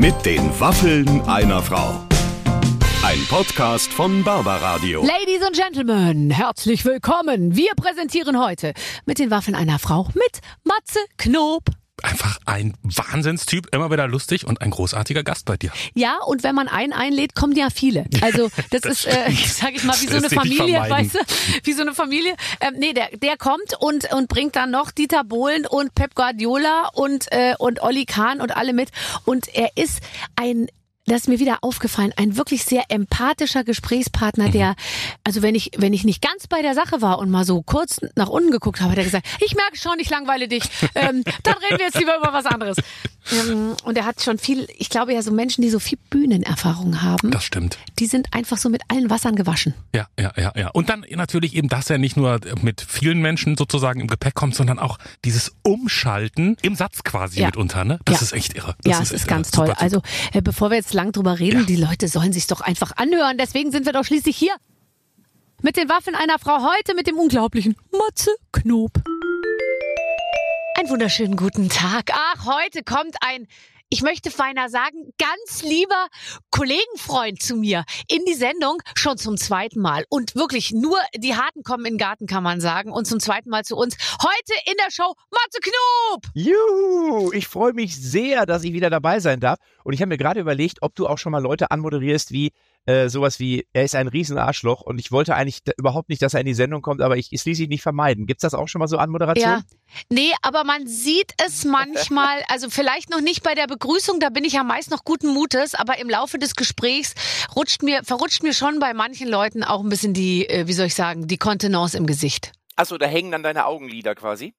Mit den Waffeln einer Frau. Ein Podcast von Barbaradio. Ladies and Gentlemen, herzlich willkommen. Wir präsentieren heute mit den Waffeln einer Frau mit Matze Knob. Einfach ein Wahnsinnstyp, immer wieder lustig und ein großartiger Gast bei dir. Ja, und wenn man einen einlädt, kommen ja viele. Also das ist, sag ich mal, wie so eine Familie, weißt du? Wie so eine Familie. Der kommt und bringt dann noch Dieter Bohlen und Pep Guardiola und Olli Kahn und alle mit. Und er ist das ist mir wieder aufgefallen, ein wirklich sehr empathischer Gesprächspartner, der, also wenn ich nicht ganz bei der Sache war und mal so kurz nach unten geguckt habe, hat er gesagt, ich merke schon, ich langweile dich, dann reden wir jetzt lieber über was anderes. Und er hat schon viel, ich glaube ja, so Menschen, die so viel Bühnenerfahrung haben. Das stimmt. Die sind einfach so mit allen Wassern gewaschen. Ja. Und dann natürlich eben, dass er nicht nur mit vielen Menschen sozusagen im Gepäck kommt, sondern auch dieses Umschalten im Satz quasi mitunter, ne? Das ist echt irre. Das ist ganz toll. Super. Also, bevor wir jetzt lang drüber reden, die Leute sollen sich doch einfach anhören. Deswegen sind wir doch schließlich hier. Mit den Waffeln einer Frau heute mit dem unglaublichen Matze Knob. Einen wunderschönen guten Tag. Ach, heute kommt ein, ich möchte feiner sagen, ganz lieber Kollegenfreund zu mir in die Sendung, schon zum zweiten Mal. Und wirklich nur die Harten kommen in den Garten, kann man sagen. Und zum zweiten Mal zu uns. Heute in der Show Matze Knob. Juhu, ich freue mich sehr, dass ich wieder dabei sein darf. Und ich habe mir gerade überlegt, ob du auch schon mal Leute anmoderierst wie sowas wie, er ist ein Riesenarschloch. Und ich wollte eigentlich überhaupt nicht, dass er in die Sendung kommt, aber es ließ sich nicht vermeiden. Gibt's das auch schon mal so an Moderation? Ja, nee, aber man sieht es manchmal, also vielleicht noch nicht bei der Begrüßung, da bin ich ja meist noch guten Mutes, aber im Laufe des Gesprächs verrutscht mir schon bei manchen Leuten auch ein bisschen die, wie soll ich sagen, die Kontenance im Gesicht. Achso, da hängen dann deine Augenlider quasi?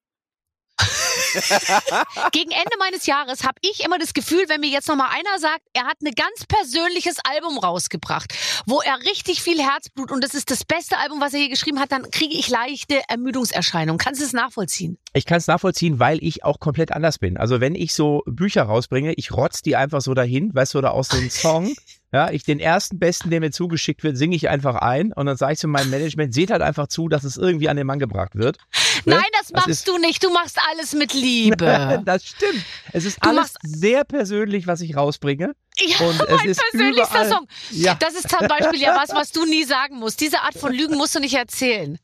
Gegen Ende meines Jahres habe ich immer das Gefühl, wenn mir jetzt noch mal einer sagt, er hat ein ganz persönliches Album rausgebracht, wo er richtig viel Herzblut und das ist das beste Album, was er je geschrieben hat, dann kriege ich leichte Ermüdungserscheinungen. Kannst du es nachvollziehen? Ich kann es nachvollziehen, weil ich auch komplett anders bin. Also wenn ich so Bücher rausbringe, ich rotz die einfach so dahin, weißt du, oder aus so einem Song. Ja, den ersten Besten, der mir zugeschickt wird, singe ich einfach ein und dann sage ich zu meinem Management, seht halt einfach zu, dass es irgendwie an den Mann gebracht wird. Ne? Nein, das machst du nicht. Du machst alles mit Liebe. Das stimmt. Es ist alles sehr persönlich, was ich rausbringe. Ja, und mein persönlichster Song. Ja. Das ist zum Beispiel ja was du nie sagen musst. Diese Art von Lügen musst du nicht erzählen.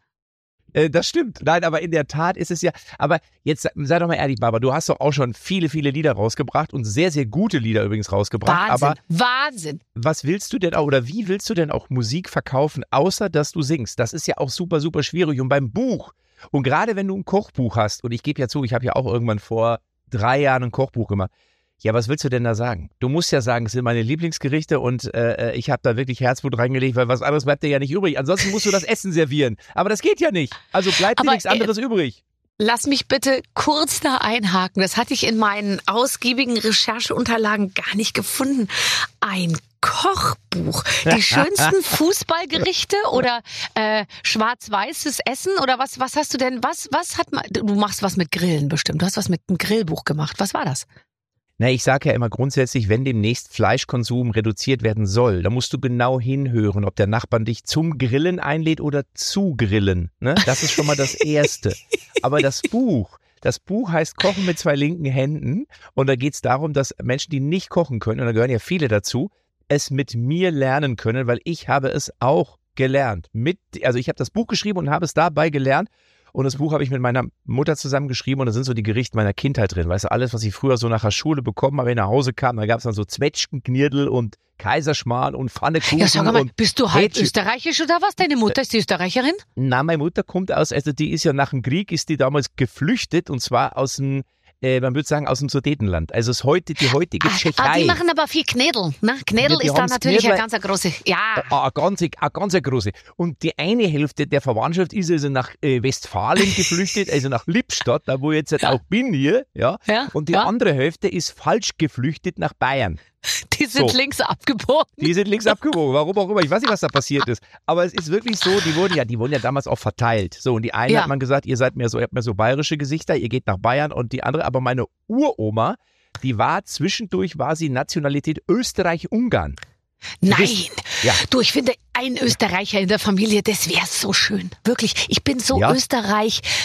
Das stimmt. Nein, aber in der Tat ist es ja, aber jetzt sei doch mal ehrlich, Barbara, du hast doch auch schon viele, viele Lieder rausgebracht und sehr, sehr gute Lieder übrigens rausgebracht. Wahnsinn. Was willst du denn auch, oder wie willst du denn auch Musik verkaufen, außer dass du singst? Das ist ja auch super, super schwierig. Und beim Buch, und gerade wenn du ein Kochbuch hast, und ich gebe ja zu, ich habe ja auch irgendwann vor 3 Jahren ein Kochbuch gemacht. Ja, was willst du denn da sagen? Du musst ja sagen, es sind meine Lieblingsgerichte und ich habe da wirklich Herzblut reingelegt, weil was anderes bleibt dir ja nicht übrig. Ansonsten musst du das Essen servieren. Aber das geht ja nicht. Also bleibt dir nichts anderes übrig. Lass mich bitte kurz da einhaken. Das hatte ich in meinen ausgiebigen Rechercheunterlagen gar nicht gefunden. Ein Kochbuch. Die schönsten Fußballgerichte oder schwarz-weißes Essen oder was hast du denn? Was hat man? Du machst was mit Grillen bestimmt. Du hast was mit einem Grillbuch gemacht. Was war das? Na, ich sage ja immer grundsätzlich, wenn demnächst Fleischkonsum reduziert werden soll, dann musst du genau hinhören, ob der Nachbarn dich zum Grillen einlädt oder zu Grillen. Ne? Das ist schon mal das Erste. Aber das Buch heißt Kochen mit 2 linken Händen und da geht es darum, dass Menschen, die nicht kochen können, und da gehören ja viele dazu, es mit mir lernen können, weil ich habe es auch gelernt. Also ich habe das Buch geschrieben und habe es dabei gelernt. Und das Buch habe ich mit meiner Mutter zusammen geschrieben und da sind so die Gerichte meiner Kindheit drin. Weißt du, alles, was ich früher so nach der Schule bekommen habe, wenn ich nach Hause kam, da gab es dann so Zwetschgenknirdel und Kaiserschmarrn und Pfannekuchen. Ja, sag mal, bist du halb österreichisch oder was? Deine Mutter, ist die Österreicherin? Na, meine Mutter kommt also die ist ja nach dem Krieg, ist die damals geflüchtet und zwar aus dem, man würde sagen, aus dem Sudetenland. Also ist die heutige Tschechei. Die machen aber viel Knädel. Ne? Knädel ist da natürlich eine ganz große. Ja. Eine ganz große. Und die eine Hälfte der Verwandtschaft ist also nach Westfalen geflüchtet, also nach Lippstadt, da wo ich jetzt auch bin hier. Ja. Und die andere Hälfte ist falsch geflüchtet nach Bayern. Die sind links abgebogen. Die sind links abgebogen, warum auch immer. Ich weiß nicht, was da passiert ist. Aber es ist wirklich so, die wurden ja damals auch verteilt. So, und die eine hat man gesagt, ihr habt mehr so bayerische Gesichter, ihr geht nach Bayern. Und die andere, aber meine Uroma, zwischendurch war sie Nationalität Österreich-Ungarn. Nein, du, ich finde, ein Österreicher in der Familie, das wäre so schön. Wirklich, ich bin so Österreich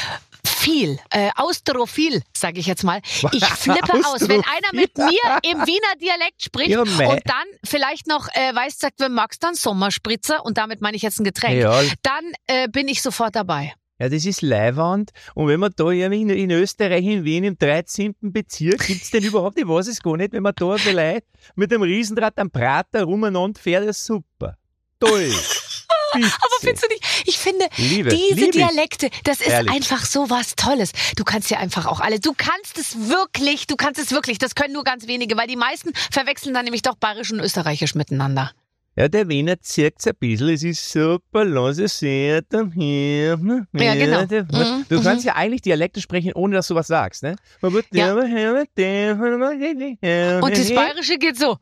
viel. Austrophil, sage ich jetzt mal. Ich flippe aus. Wenn einer mit mir im Wiener Dialekt spricht und dann vielleicht noch sagt, wenn magst du dann Sommerspritzer, und damit meine ich jetzt ein Getränk, dann bin ich sofort dabei. Ja, das ist Leiwand. Und wenn man da in Österreich, in Wien, im 13. Bezirk, gibt's denn überhaupt, ich weiß es gar nicht, wenn man da vielleicht mit dem Riesenrad am Prater rumeinander fährt, ist super. Toll. Aber findest du nicht? Ich finde, diese Dialekte, das ist einfach so was Tolles. Du kannst ja einfach auch alle, du kannst es wirklich, das können nur ganz wenige, weil die meisten verwechseln dann nämlich doch Bayerisch und Österreichisch miteinander. Ja, der Wiener zirkt's ein bisschen, es ist super, lass es sehen, hier. Ja, genau. Du kannst ja eigentlich Dialekte sprechen, ohne dass du was sagst, ne? Ja. Und das Bayerische geht so.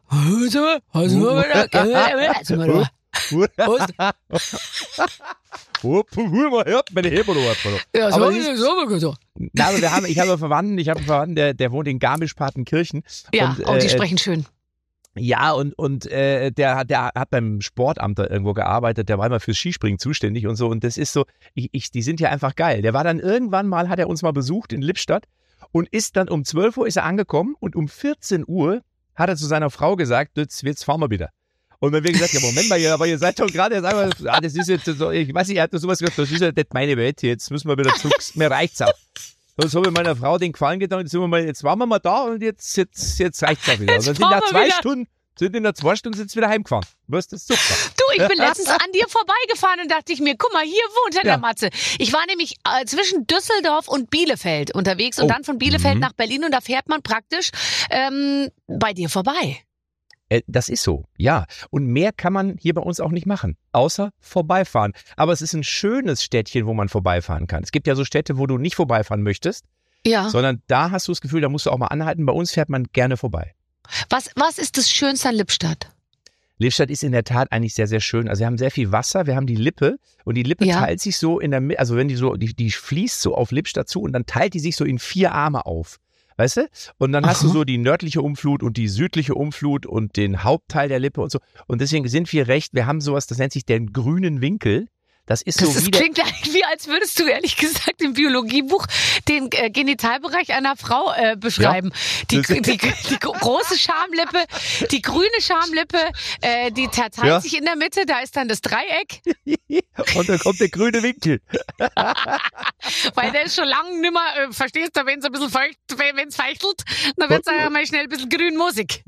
Ja, aber ich habe einen Verwandten, der wohnt in Garmisch-Partenkirchen. Ja, und die sprechen schön. Ja, und der hat beim Sportamt da irgendwo gearbeitet, der war immer fürs Skispringen zuständig und so. Und das ist so, die sind ja einfach geil. Der war dann irgendwann mal, hat er uns mal besucht in Lippstadt und ist dann um 12 Uhr ist er angekommen und um 14 Uhr hat er zu seiner Frau gesagt, jetzt fahren wir wieder. Und dann haben wir gesagt, ja Moment mal, aber ihr seid doch gerade, das ist jetzt so, ich weiß nicht, er hat sowas gesagt, das ist ja nicht meine Welt, jetzt müssen wir wieder zurück, mir reicht's auch. Sonst habe ich meiner Frau den Gefallen getan, jetzt waren wir mal da und jetzt reicht's auch wieder. Und dann sind nach 2 Stunden sind sie wieder heimgefahren. Was, das ist super. Du, ich bin letztens an dir vorbeigefahren und dachte ich mir, guck mal, hier wohnt der Matze. Ich war nämlich zwischen Düsseldorf und Bielefeld unterwegs und dann von Bielefeld nach Berlin und da fährt man praktisch bei dir vorbei. Das ist so, ja. Und mehr kann man hier bei uns auch nicht machen, außer vorbeifahren. Aber es ist ein schönes Städtchen, wo man vorbeifahren kann. Es gibt ja so Städte, wo du nicht vorbeifahren möchtest, sondern da hast du das Gefühl, da musst du auch mal anhalten. Bei uns fährt man gerne vorbei. Was ist das Schönste an Lippstadt? Lippstadt ist in der Tat eigentlich sehr, sehr schön. Also wir haben sehr viel Wasser, wir haben die Lippe und die Lippe teilt sich so in der Mitte, also wenn die fließt so auf Lippstadt zu und dann teilt die sich so in 4 Arme auf. Weißt du? Und dann hast du so die nördliche Umflut und die südliche Umflut und den Hauptteil der Lippe und so. Und deswegen sind wir haben sowas, das nennt sich den grünen Winkel. Das klingt eigentlich, als würdest du ehrlich gesagt im Biologiebuch den Genitalbereich einer Frau beschreiben. Ja. Die große Schamlippe, die grüne Schamlippe, die teilt sich in der Mitte, da ist dann das Dreieck. Und dann kommt der grüne Winkel. Weil der ist schon lange nimmer, verstehst du, wenn es ein bisschen wenn es feuchtelt, dann wird es ja mal schnell ein bisschen grünmusig.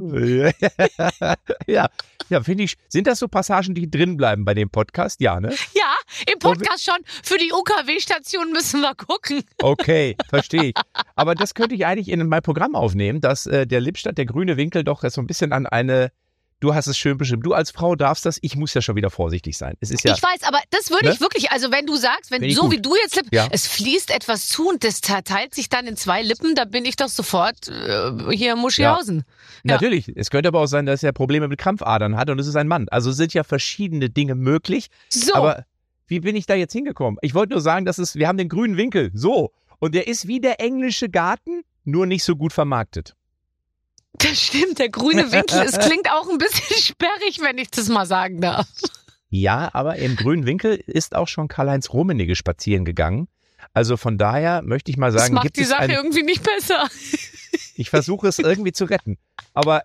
Ja, finde ich, sind das so Passagen, die drin bleiben bei dem Podcast? Ja, ne? Ja, im Podcast schon. Für die UKW-Station müssen wir gucken. Okay, verstehe ich. Aber das könnte ich eigentlich in mein Programm aufnehmen, dass der Lippstadt, der grüne Winkel doch so ein bisschen an eine, du hast es schön bestimmt, du als Frau darfst das, ich muss ja schon wieder vorsichtig sein. Es ist ja, ich weiß, aber das würde ich wirklich, also wenn du sagst, so wie du jetzt, es fließt etwas zu und das teilt sich dann in 2 Lippen, da bin ich doch sofort hier Muschihausen. Ja. Natürlich, es könnte aber auch sein, dass er Probleme mit Krampfadern hat und es ist ein Mann. Also es sind ja verschiedene Dinge möglich. So. Aber wie bin ich da jetzt hingekommen? Ich wollte nur sagen, wir haben den grünen Winkel, so. Und der ist wie der englische Garten, nur nicht so gut vermarktet. Das stimmt, der grüne Winkel, es klingt auch ein bisschen sperrig, wenn ich das mal sagen darf. Ja, aber im grünen Winkel ist auch schon Karl-Heinz Rummenigge spazieren gegangen. Also von daher möchte ich mal sagen, das macht die Sache irgendwie nicht besser. Ich versuche es irgendwie zu retten. Aber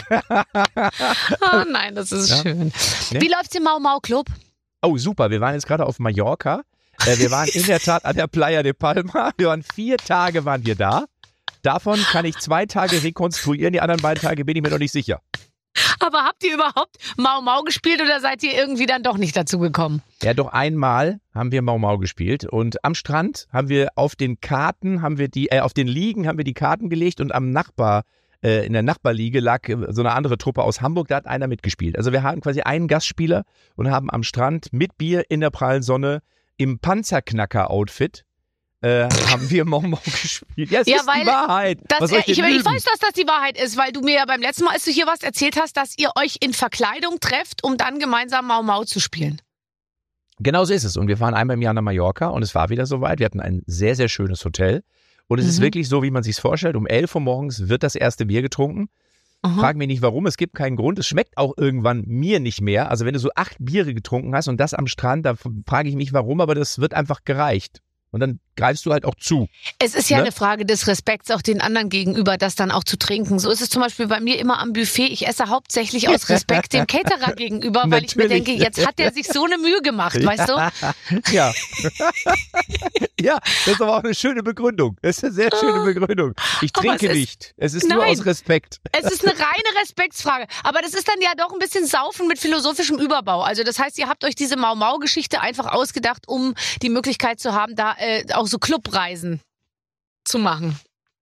oh nein, das ist schön. Ne? Wie läuft's im Mau-Mau-Club? Oh, super. Wir waren jetzt gerade auf Mallorca. Wir waren in der Tat an der Playa de Palma. Wir waren 4 Tage waren wir da. Davon kann ich 2 Tage rekonstruieren. Die anderen 2 Tage bin ich mir noch nicht sicher. Aber habt ihr überhaupt Mau-Mau gespielt oder seid ihr irgendwie dann doch nicht dazu gekommen? Ja, doch einmal haben wir Mau-Mau gespielt und am Strand haben wir auf den Karten, auf den Liegen haben wir die Karten gelegt und in der Nachbarliege lag so eine andere Truppe aus Hamburg, da hat einer mitgespielt. Also wir haben quasi einen Gastspieler und haben am Strand mit Bier in der prallen Sonne im Panzerknacker-Outfit haben wir Mau-Mau gespielt. Ja, es ist die Wahrheit. Ich weiß, dass das die Wahrheit ist, weil du mir ja beim letzten Mal, als du hier warst, erzählt hast, dass ihr euch in Verkleidung trefft, um dann gemeinsam Mau-Mau zu spielen. Genau so ist es. Und wir fahren einmal im Jahr nach Mallorca und es war wieder soweit. Wir hatten ein sehr, sehr schönes Hotel. Und es ist wirklich so, wie man sich es vorstellt. Um 11 Uhr morgens wird das erste Bier getrunken. Frag mich nicht, warum. Es gibt keinen Grund. Es schmeckt auch irgendwann mir nicht mehr. Also wenn du so 8 Biere getrunken hast und das am Strand, da frage ich mich, warum. Aber das wird einfach gereicht. Und dann greifst du halt auch zu. Es ist ja eine Frage des Respekts auch den anderen gegenüber, das dann auch zu trinken. So ist es zum Beispiel bei mir immer am Buffet. Ich esse hauptsächlich aus Respekt dem Caterer gegenüber, weil ich mir denke, jetzt hat der sich so eine Mühe gemacht, weißt du? Ja. Ja, das ist aber auch eine schöne Begründung. Das ist eine sehr schöne Begründung. Ich trinke nicht. Es ist nur aus Respekt. Es ist eine reine Respektsfrage. Aber das ist dann ja doch ein bisschen Saufen mit philosophischem Überbau. Also das heißt, ihr habt euch diese Mau-Mau-Geschichte einfach ausgedacht, um die Möglichkeit zu haben, da auch so Clubreisen zu machen.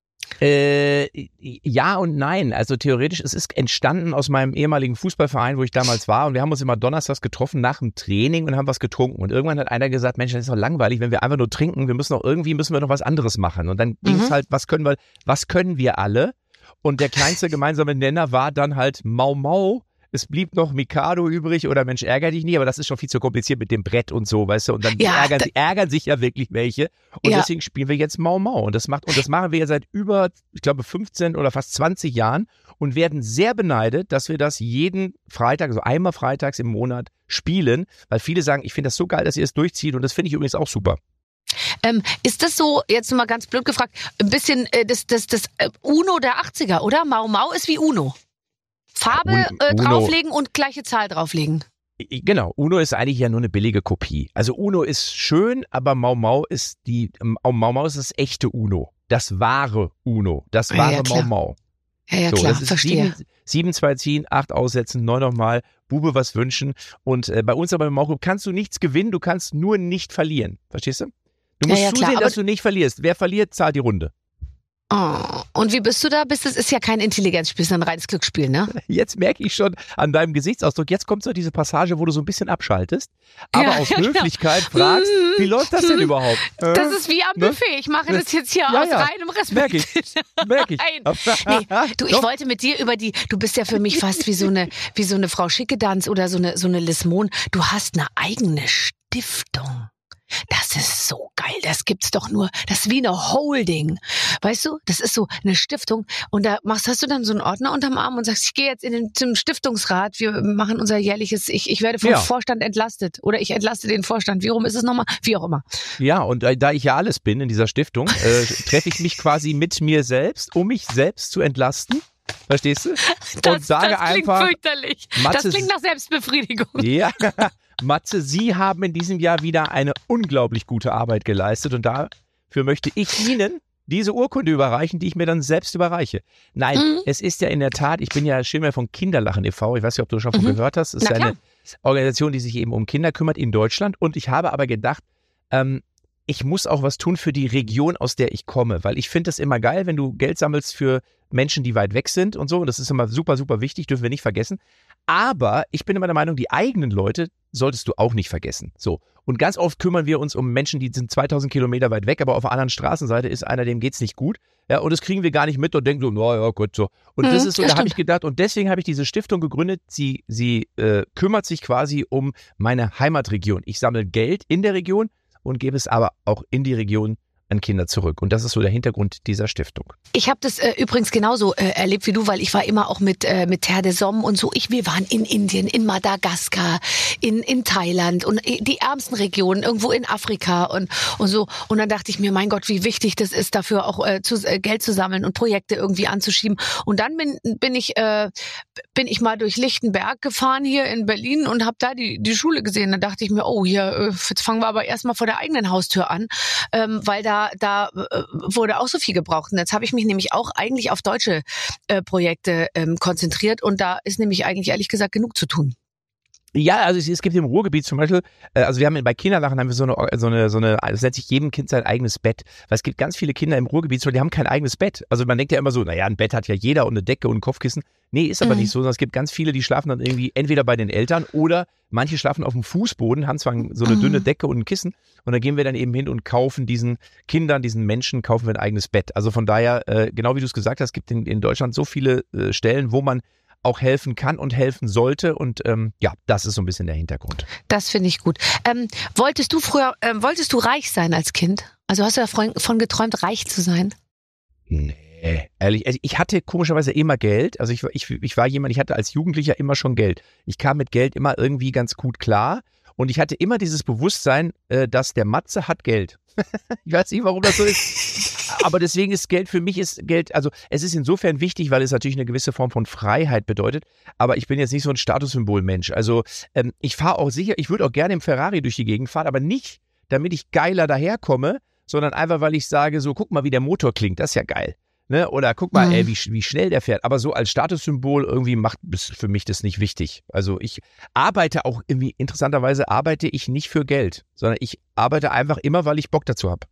Ja und nein. Also theoretisch, es ist entstanden aus meinem ehemaligen Fußballverein, wo ich damals war, und wir haben uns immer donnerstags getroffen nach dem Training und haben was getrunken. Und irgendwann hat einer gesagt, Mensch, das ist doch langweilig, wenn wir einfach nur trinken, müssen wir noch was anderes machen. Und dann ging es halt, was können wir alle? Und der kleinste gemeinsame Nenner war dann halt Mau Mau. Es blieb noch Mikado übrig oder Mensch, ärger dich nie, aber das ist schon viel zu kompliziert mit dem Brett und so, weißt du, und dann ärgern sich ja wirklich welche, und deswegen spielen wir jetzt Mau Mau, und das machen wir ja seit über, ich glaube, 15 oder fast 20 Jahren und werden sehr beneidet, dass wir das jeden Freitag, also einmal freitags im Monat spielen, weil viele sagen, ich finde das so geil, dass ihr es durchzieht, und das finde ich übrigens auch super. Ist das so, jetzt mal ganz blöd gefragt, ein bisschen das Uno der 80er, oder? Mau Mau ist wie Uno. Farbe drauflegen und gleiche Zahl drauflegen. Genau, Uno ist eigentlich ja nur eine billige Kopie. Also Uno ist schön, aber Mau Mau ist das echte Uno. Das wahre Uno. Das wahre Mau Mau. Ja, klar, das ist verstehe. 7, 2 ziehen, 8 aussetzen, 9 nochmal, Bube was wünschen. Und bei uns aber im Mau kannst du nichts gewinnen, du kannst nur nicht verlieren. Verstehst du? Du musst zusehen, dass du nicht verlierst. Wer verliert, zahlt die Runde. Oh, und wie bist du da? Das ist ja kein Intelligenzspiel, es ist ein reines Glücksspiel, ne? Jetzt merke ich schon an deinem Gesichtsausdruck, jetzt kommt so diese Passage, wo du so ein bisschen schaltest, aber aus Höflichkeit fragst, wie läuft das denn überhaupt? Das ist wie am Buffet, ich mache das jetzt hier aus reinem Respekt. Merke ich. Nee, du, ich wollte mit dir du bist ja für mich fast wie so eine Frau Schickedanz oder so eine Lismon. Du hast eine eigene Stiftung. Das ist so geil, das gibt's doch nur, das ist wie eine Holding, weißt du, das ist so eine Stiftung, und da hast du dann so einen Ordner unterm Arm und sagst, ich gehe jetzt zum Stiftungsrat, wir machen unser jährliches, ich werde vom Vorstand entlastet oder ich entlaste den Vorstand, wie rum ist es nochmal, wie auch immer. Ja, und da ich ja alles bin in dieser Stiftung, treffe ich mich quasi mit mir selbst, um mich selbst zu entlasten. Verstehst du? Und sage das klingt einfach, fürchterlich. Das klingt nach Selbstbefriedigung. Ja, Matze, Sie haben in diesem Jahr wieder eine unglaublich gute Arbeit geleistet, und dafür möchte ich Ihnen diese Urkunde überreichen, die ich mir dann selbst überreiche. Nein, es ist ja in der Tat, ich bin ja Schirmherr von Kinderlachen e.V., ich weiß nicht, ob du schon von gehört hast, es ist eine Organisation, die sich eben um Kinder kümmert in Deutschland, und ich habe aber gedacht, ich muss auch was tun für die Region, aus der ich komme, weil ich finde das immer geil, wenn du Geld sammelst für Menschen, die weit weg sind und so, und das ist immer super, super wichtig, dürfen wir nicht vergessen. Aber ich bin immer der Meinung, die eigenen Leute solltest du auch nicht vergessen. So. Und ganz oft kümmern wir uns um Menschen, die sind 2000 Kilometer weit weg, aber auf der anderen Straßenseite ist einer, dem geht's nicht gut. Ja, und das kriegen wir gar nicht mit und denken so, naja, gut, so. Und das ist so, da habe ich gedacht, und deswegen habe ich diese Stiftung gegründet. Sie kümmert sich quasi um meine Heimatregion. Ich sammle Geld in der Region und gebe es aber auch in die Region an Kinder zurück. Und das ist so der Hintergrund dieser Stiftung. Ich habe das übrigens genauso erlebt wie du, weil ich war immer auch mit Terre des Hommes und so. Wir waren in Indien, in Madagaskar, in Thailand und die ärmsten Regionen, irgendwo in Afrika und so. Und dann dachte ich mir, mein Gott, wie wichtig das ist, dafür auch Geld zu sammeln und Projekte irgendwie anzuschieben. Und dann bin ich mal durch Lichtenberg gefahren hier in Berlin und habe da die Schule gesehen. Dann dachte ich mir, oh, hier, jetzt fangen wir aber erstmal vor der eigenen Haustür an, weil da wurde auch so viel gebraucht. Und jetzt habe ich mich nämlich auch eigentlich auf deutsche Projekte konzentriert, und da ist nämlich eigentlich ehrlich gesagt genug zu tun. Ja, also es gibt im Ruhrgebiet zum Beispiel, also wir haben bei Kinderlachen haben wir so eine, das nennt sich jedem Kind sein eigenes Bett. Weil es gibt ganz viele Kinder im Ruhrgebiet, die haben kein eigenes Bett. Also man denkt ja immer so, naja, ein Bett hat ja jeder und eine Decke und ein Kopfkissen. Nee, ist aber nicht so, sondern es gibt ganz viele, die schlafen dann irgendwie entweder bei den Eltern oder manche schlafen auf dem Fußboden, haben zwar so eine dünne Decke und ein Kissen, und da gehen wir dann eben hin und kaufen diesen Kindern, diesen Menschen, kaufen wir ein eigenes Bett. Also von daher, genau wie du es gesagt hast, es gibt in Deutschland so viele Stellen, wo man auch helfen kann und helfen sollte, und das ist so ein bisschen der Hintergrund. Das finde ich gut. Wolltest du reich sein als Kind? Also hast du davon geträumt, reich zu sein? Nee, ehrlich, also ich hatte komischerweise immer Geld, also ich war jemand, ich hatte als Jugendlicher immer schon Geld. Ich kam mit Geld immer irgendwie ganz gut klar, und ich hatte immer dieses Bewusstsein, dass der Matze hat Geld. Ich weiß nicht, warum das so ist. Aber deswegen ist Geld, für mich ist Geld, also es ist insofern wichtig, weil es natürlich eine gewisse Form von Freiheit bedeutet. Aber ich bin jetzt nicht so ein Statussymbol-Mensch. Also ich fahre auch sicher, ich würde auch gerne im Ferrari durch die Gegend fahren, aber nicht, damit ich geiler daherkomme, sondern einfach, weil ich sage, so guck mal, wie der Motor klingt, das ist ja geil. Ne? Oder guck mal, wie schnell der fährt. Aber so als Statussymbol irgendwie macht für mich das nicht wichtig. Also ich arbeite auch irgendwie, interessanterweise arbeite ich nicht für Geld, sondern ich arbeite einfach immer, weil ich Bock dazu habe.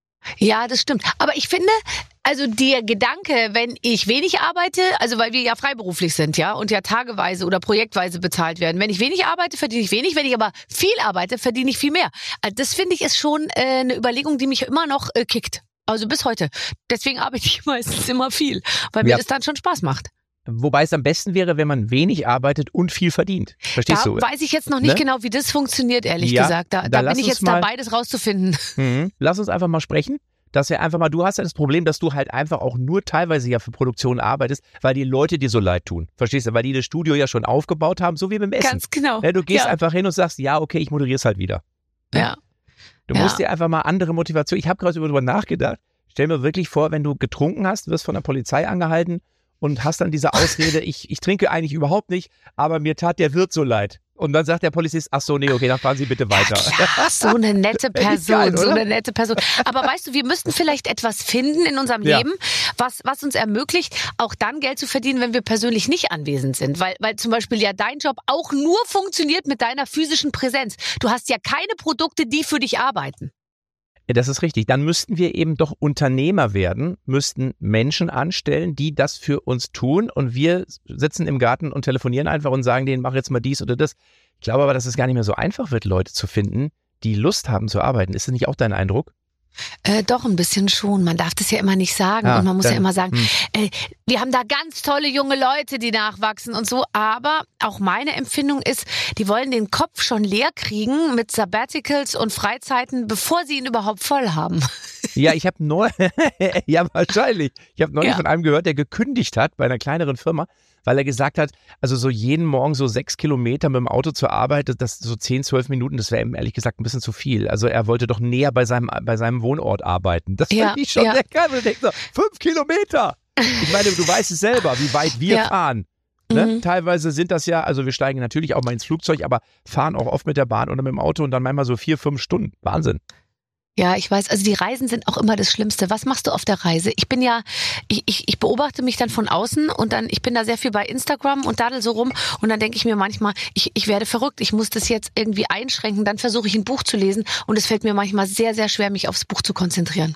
Ja, das stimmt. Aber ich finde, also der Gedanke, wenn ich wenig arbeite, also weil wir ja freiberuflich sind, ja, und ja tageweise oder projektweise bezahlt werden. Wenn ich wenig arbeite, verdiene ich wenig. Wenn ich aber viel arbeite, verdiene ich viel mehr. Also das finde ich ist schon eine Überlegung, die mich immer noch kickt. Also bis heute. Deswegen arbeite ich meistens immer viel, weil mir das dann schon Spaß macht. Wobei es am besten wäre, wenn man wenig arbeitet und viel verdient. Verstehst du? Da weiß ich jetzt noch nicht genau, wie das funktioniert, ehrlich gesagt. Da bin ich jetzt dabei, das rauszufinden. Lass uns einfach mal sprechen. Dass wir einfach mal, du hast ja das Problem, dass du halt einfach auch nur teilweise ja für Produktion arbeitest, weil die Leute dir so leid tun. Verstehst du? Weil die das Studio ja schon aufgebaut haben, so wie beim Essen. Ganz genau. Ja, du gehst einfach hin und sagst, ja, okay, ich moderiere es halt wieder. Ja. Du musst dir einfach mal andere Motivation. Ich habe gerade darüber nachgedacht. Stell mir wirklich vor, wenn du getrunken hast, wirst von der Polizei angehalten und hast dann diese Ausrede, ich trinke eigentlich überhaupt nicht, aber mir tat der Wirt so leid. Und dann sagt der Polizist, ach so, nee, okay, dann fahren Sie bitte weiter. Ja, so eine nette Person, geil, so eine nette Person. Aber weißt du, wir müssten vielleicht etwas finden in unserem Leben, was uns ermöglicht, auch dann Geld zu verdienen, wenn wir persönlich nicht anwesend sind. Weil zum Beispiel ja dein Job auch nur funktioniert mit deiner physischen Präsenz. Du hast ja keine Produkte, die für dich arbeiten. Das ist richtig. Dann müssten wir eben doch Unternehmer werden, müssten Menschen anstellen, die das für uns tun und wir sitzen im Garten und telefonieren einfach und sagen denen, mach jetzt mal dies oder das. Ich glaube aber, dass es gar nicht mehr so einfach wird, Leute zu finden, die Lust haben zu arbeiten. Ist das nicht auch dein Eindruck? Doch, ein bisschen schon. Man darf das ja immer nicht sagen und man muss ja immer sagen, wir haben da ganz tolle junge Leute, die nachwachsen und so, aber auch meine Empfindung ist, die wollen den Kopf schon leer kriegen mit Sabbaticals und Freizeiten, bevor sie ihn überhaupt voll haben. Ja, ich habe wahrscheinlich. Ich habe neulich von einem gehört, der gekündigt hat bei einer kleineren Firma, weil er gesagt hat, also so jeden Morgen so 6 Kilometer mit dem Auto zur Arbeit, das so 10, 12 Minuten, das wäre ihm ehrlich gesagt ein bisschen zu viel. Also er wollte doch näher bei seinem Wohnort arbeiten. Das fand ich schon sehr geil. Und ich denke so, 5 Kilometer! Ich meine, du weißt es selber, wie weit wir fahren. Ne? Teilweise sind das ja, also wir steigen natürlich auch mal ins Flugzeug, aber fahren auch oft mit der Bahn oder mit dem Auto und dann manchmal so 4, 5 Stunden. Wahnsinn. Ja, ich weiß, also die Reisen sind auch immer das Schlimmste. Was machst du auf der Reise? Ich bin ja, ich beobachte mich dann von außen und dann, ich bin da sehr viel bei Instagram und daddel so rum und dann denke ich mir manchmal, ich werde verrückt, ich muss das jetzt irgendwie einschränken, dann versuche ich ein Buch zu lesen und es fällt mir manchmal sehr, sehr schwer, mich aufs Buch zu konzentrieren.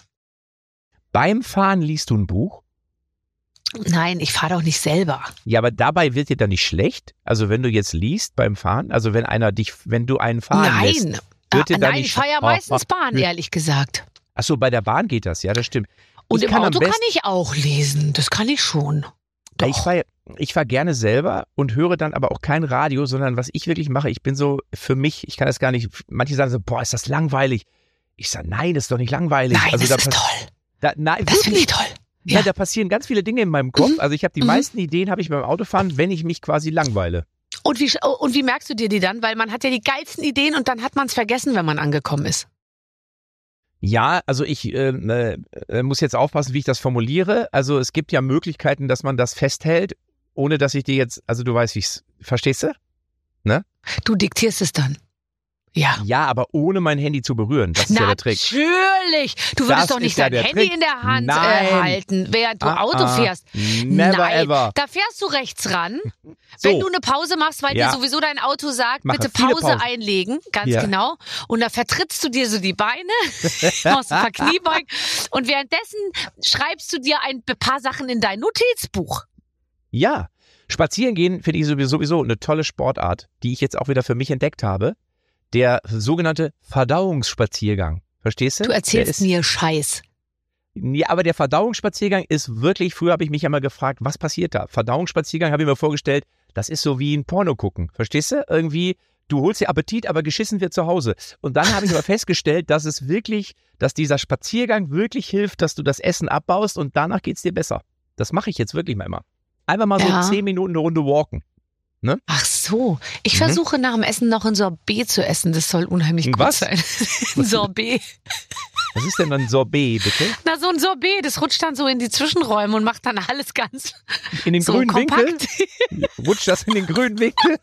Beim Fahren liest du ein Buch? Nein, ich fahre doch nicht selber. Ja, aber dabei wird dir dann nicht schlecht? Also wenn du jetzt liest beim Fahren, also wenn du einen fahren lässt. Nein, ich fahre ja meistens Bahn, ehrlich gesagt. Ach so, bei der Bahn geht das, ja, das stimmt. Und im Auto kann ich auch lesen, das kann ich schon. Doch. Ich fahr gerne selber und höre dann aber auch kein Radio, sondern was ich wirklich mache, ich bin so für mich, ich kann das gar nicht, manche sagen so, boah, ist das langweilig. Ich sage, nein, das ist doch nicht langweilig. Nein, also das ist toll. Nein, das finde ich toll. Ja, da passieren ganz viele Dinge in meinem Kopf. Also ich habe die meisten Ideen habe ich beim Autofahren, wenn ich mich quasi langweile. Und wie merkst du dir die dann? Weil man hat ja die geilsten Ideen und dann hat man es vergessen, wenn man angekommen ist. Ja, also ich muss jetzt aufpassen, wie ich das formuliere. Also es gibt ja Möglichkeiten, dass man das festhält, ohne dass ich dir jetzt, also du weißt, wie ich es, verstehst du? Ne? Du diktierst es dann. Ja. Ja, aber ohne mein Handy zu berühren. Das ist ja der Trick. Natürlich. Du würdest doch nicht dein Handy in der Hand halten, während du Auto fährst. Never ever. Da fährst du rechts ran. So. Wenn du eine Pause machst, weil dir sowieso dein Auto sagt, bitte Pause einlegen. Ganz genau. Und da vertrittst du dir so die Beine, machst ein paar Kniebeugen. Und währenddessen schreibst du dir ein paar Sachen in dein Notizbuch. Ja. Spazieren gehen finde ich sowieso eine tolle Sportart, die ich jetzt auch wieder für mich entdeckt habe. Der sogenannte Verdauungsspaziergang. Verstehst du? Du erzählst mir Scheiß. Ja, aber der Verdauungsspaziergang ist wirklich, früher habe ich mich einmal gefragt, was passiert da? Verdauungsspaziergang habe ich mir vorgestellt, das ist so wie ein Porno gucken. Verstehst du? Irgendwie, du holst dir Appetit, aber geschissen wird zu Hause. Und dann habe ich aber festgestellt, dass dieser Spaziergang wirklich hilft, dass du das Essen abbaust und danach geht's dir besser. Das mache ich jetzt wirklich mal immer. Einfach mal so 10 Minuten eine Runde walken. Ne? Ach so, ich versuche nach dem Essen noch ein Sorbet zu essen. Das soll unheimlich gut sein. Ein Sorbet. Was ist denn ein Sorbet, bitte? Na, so ein Sorbet, das rutscht dann so in die Zwischenräume und macht dann alles ganz in den so grünen kompakt. Winkel? Rutscht das in den grünen Winkel?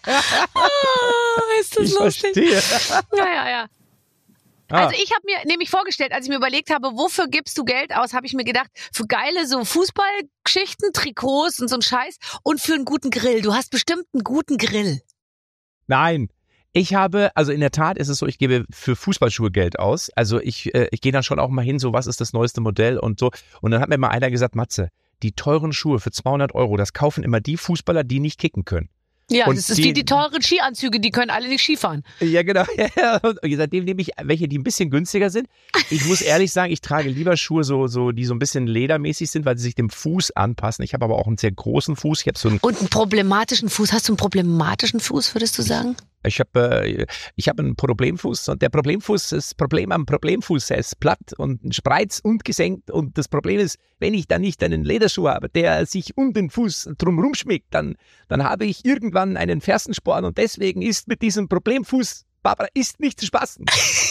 Ist das Ich lustig? verstehe. Ja. Also ich habe mir nämlich vorgestellt, als ich mir überlegt habe, wofür gibst du Geld aus, habe ich mir gedacht, für geile so Fußballgeschichten, Trikots und so ein Scheiß und für einen guten Grill. Du hast bestimmt einen guten Grill. Nein. Also in der Tat ist es so, ich gebe für Fußballschuhe Geld aus. Also ich gehe dann schon auch mal hin, so was ist das neueste Modell und so. Und dann hat mir mal einer gesagt, Matze, die teuren Schuhe für 200 €, das kaufen immer die Fußballer, die nicht kicken können. Ja, und das ist wie die teuren Skianzüge, die können alle nicht Skifahren. Ja, genau. Und seitdem nehme ich welche, die ein bisschen günstiger sind. Ich muss ehrlich sagen, ich trage lieber Schuhe, die so ein bisschen ledermäßig sind, weil sie sich dem Fuß anpassen. Ich habe aber auch einen sehr großen Fuß. Und einen problematischen Fuß. Hast du einen problematischen Fuß, würdest du sagen? Ich habe einen Problemfuß und der Problemfuß ist Problem am Problemfuß. Er ist platt und spreiz und gesenkt und das Problem ist, wenn ich dann nicht einen Lederschuh habe, der sich um den Fuß drumherum schmiegt, dann habe ich irgendwann einen Fersensporn und deswegen ist mit diesem Problemfuß, Barbara, ist nicht zu spaßen.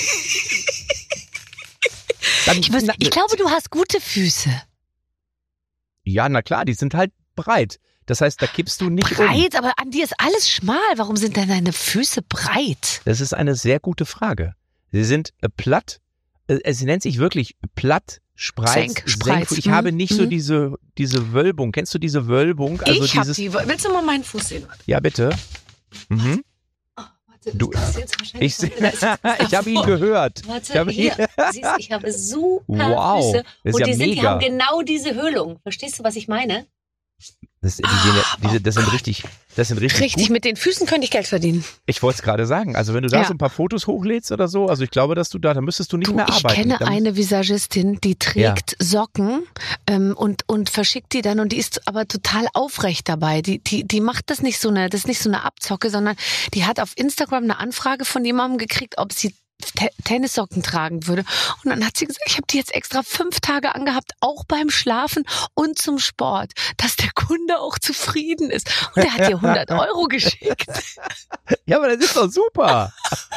Ich glaube, du hast gute Füße. Ja, na klar, die sind halt breit. Das heißt, da kippst du nicht breit, aber an dir ist alles schmal. Warum sind denn deine Füße breit? Das ist eine sehr gute Frage. Sie sind platt. Sie nennt sich wirklich platt, spreiz. Ich habe nicht so diese Wölbung. Kennst du diese Wölbung? Also ich habe die. Willst du mal meinen Fuß sehen? Ja, bitte. Mhm. Oh, warte, ich habe ihn gehört. Warte, ich habe super Füße. Und die haben genau diese Höhlung. Verstehst du, was ich meine? Das sind richtig gut. Mit den Füßen könnte ich Geld verdienen. Ich wollte es gerade sagen. Also wenn du da so ein paar Fotos hochlädst oder so, also ich glaube, dass da müsstest du nicht mehr arbeiten. Ich kenne eine Visagistin, die trägt Socken und verschickt die dann und die ist aber total aufrecht dabei. Die macht das ist nicht so eine Abzocke, sondern die hat auf Instagram eine Anfrage von jemandem gekriegt, ob sie Tennissocken tragen würde. Und dann hat sie gesagt, ich habe die jetzt extra 5 Tage angehabt, auch beim Schlafen und zum Sport, dass der Kunde auch zufrieden ist. Und der hat ihr 100 € geschickt. Ja, aber das ist doch super.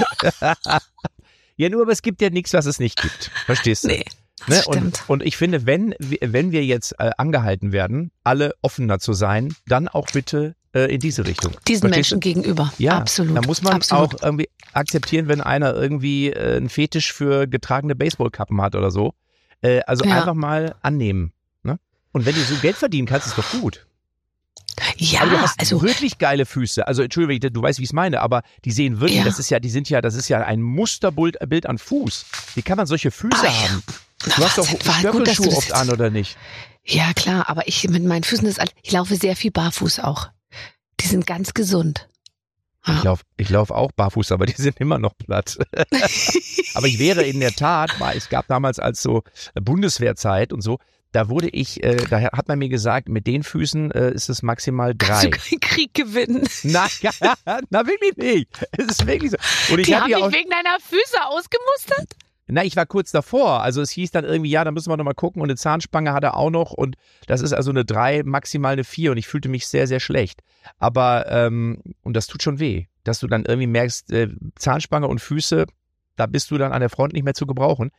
Ja, nur aber es gibt ja nichts, was es nicht gibt. Verstehst du? Nee. Das stimmt. Und ich finde, wenn wir jetzt angehalten werden, alle offener zu sein, dann auch bitte in diese Richtung. Diesen Menschen gegenüber. Ja, absolut. Da muss man auch irgendwie akzeptieren, wenn einer irgendwie einen Fetisch für getragene Baseballkappen hat oder so. Einfach mal annehmen. Ne? Und wenn du so Geld verdienen kannst, ist doch gut. Ja, aber du hast wirklich geile Füße. Also Entschuldigung, du weißt, wie ich es meine, aber die sehen wirklich, das ist ja ein Musterbild an Fuß. Wie kann man solche Füße haben? Du hast doch Stöckelschuhe oft an, oder nicht? Ja, klar, aber mit meinen Füßen ich laufe sehr viel barfuß auch. Die sind ganz gesund. Ja. Ich lauf auch barfuß, aber die sind immer noch platt. Aber ich wäre in der Tat, es gab damals als so Bundeswehrzeit und so, da hat man mir gesagt, mit den Füßen ist es maximal 3. Kannst du keinen Krieg gewinnen? Na, wirklich nicht. Es ist wirklich so. Und die haben dich wegen deiner Füße ausgemustert? Na, ich war kurz davor. Also es hieß dann irgendwie, ja, da müssen wir nochmal gucken. Und eine Zahnspange hat er auch noch. Und das ist also eine 3, maximal eine 4. Und ich fühlte mich sehr, sehr schlecht. Aber, und das tut schon weh, dass du dann irgendwie merkst, Zahnspange und Füße, da bist du dann an der Front nicht mehr zu gebrauchen.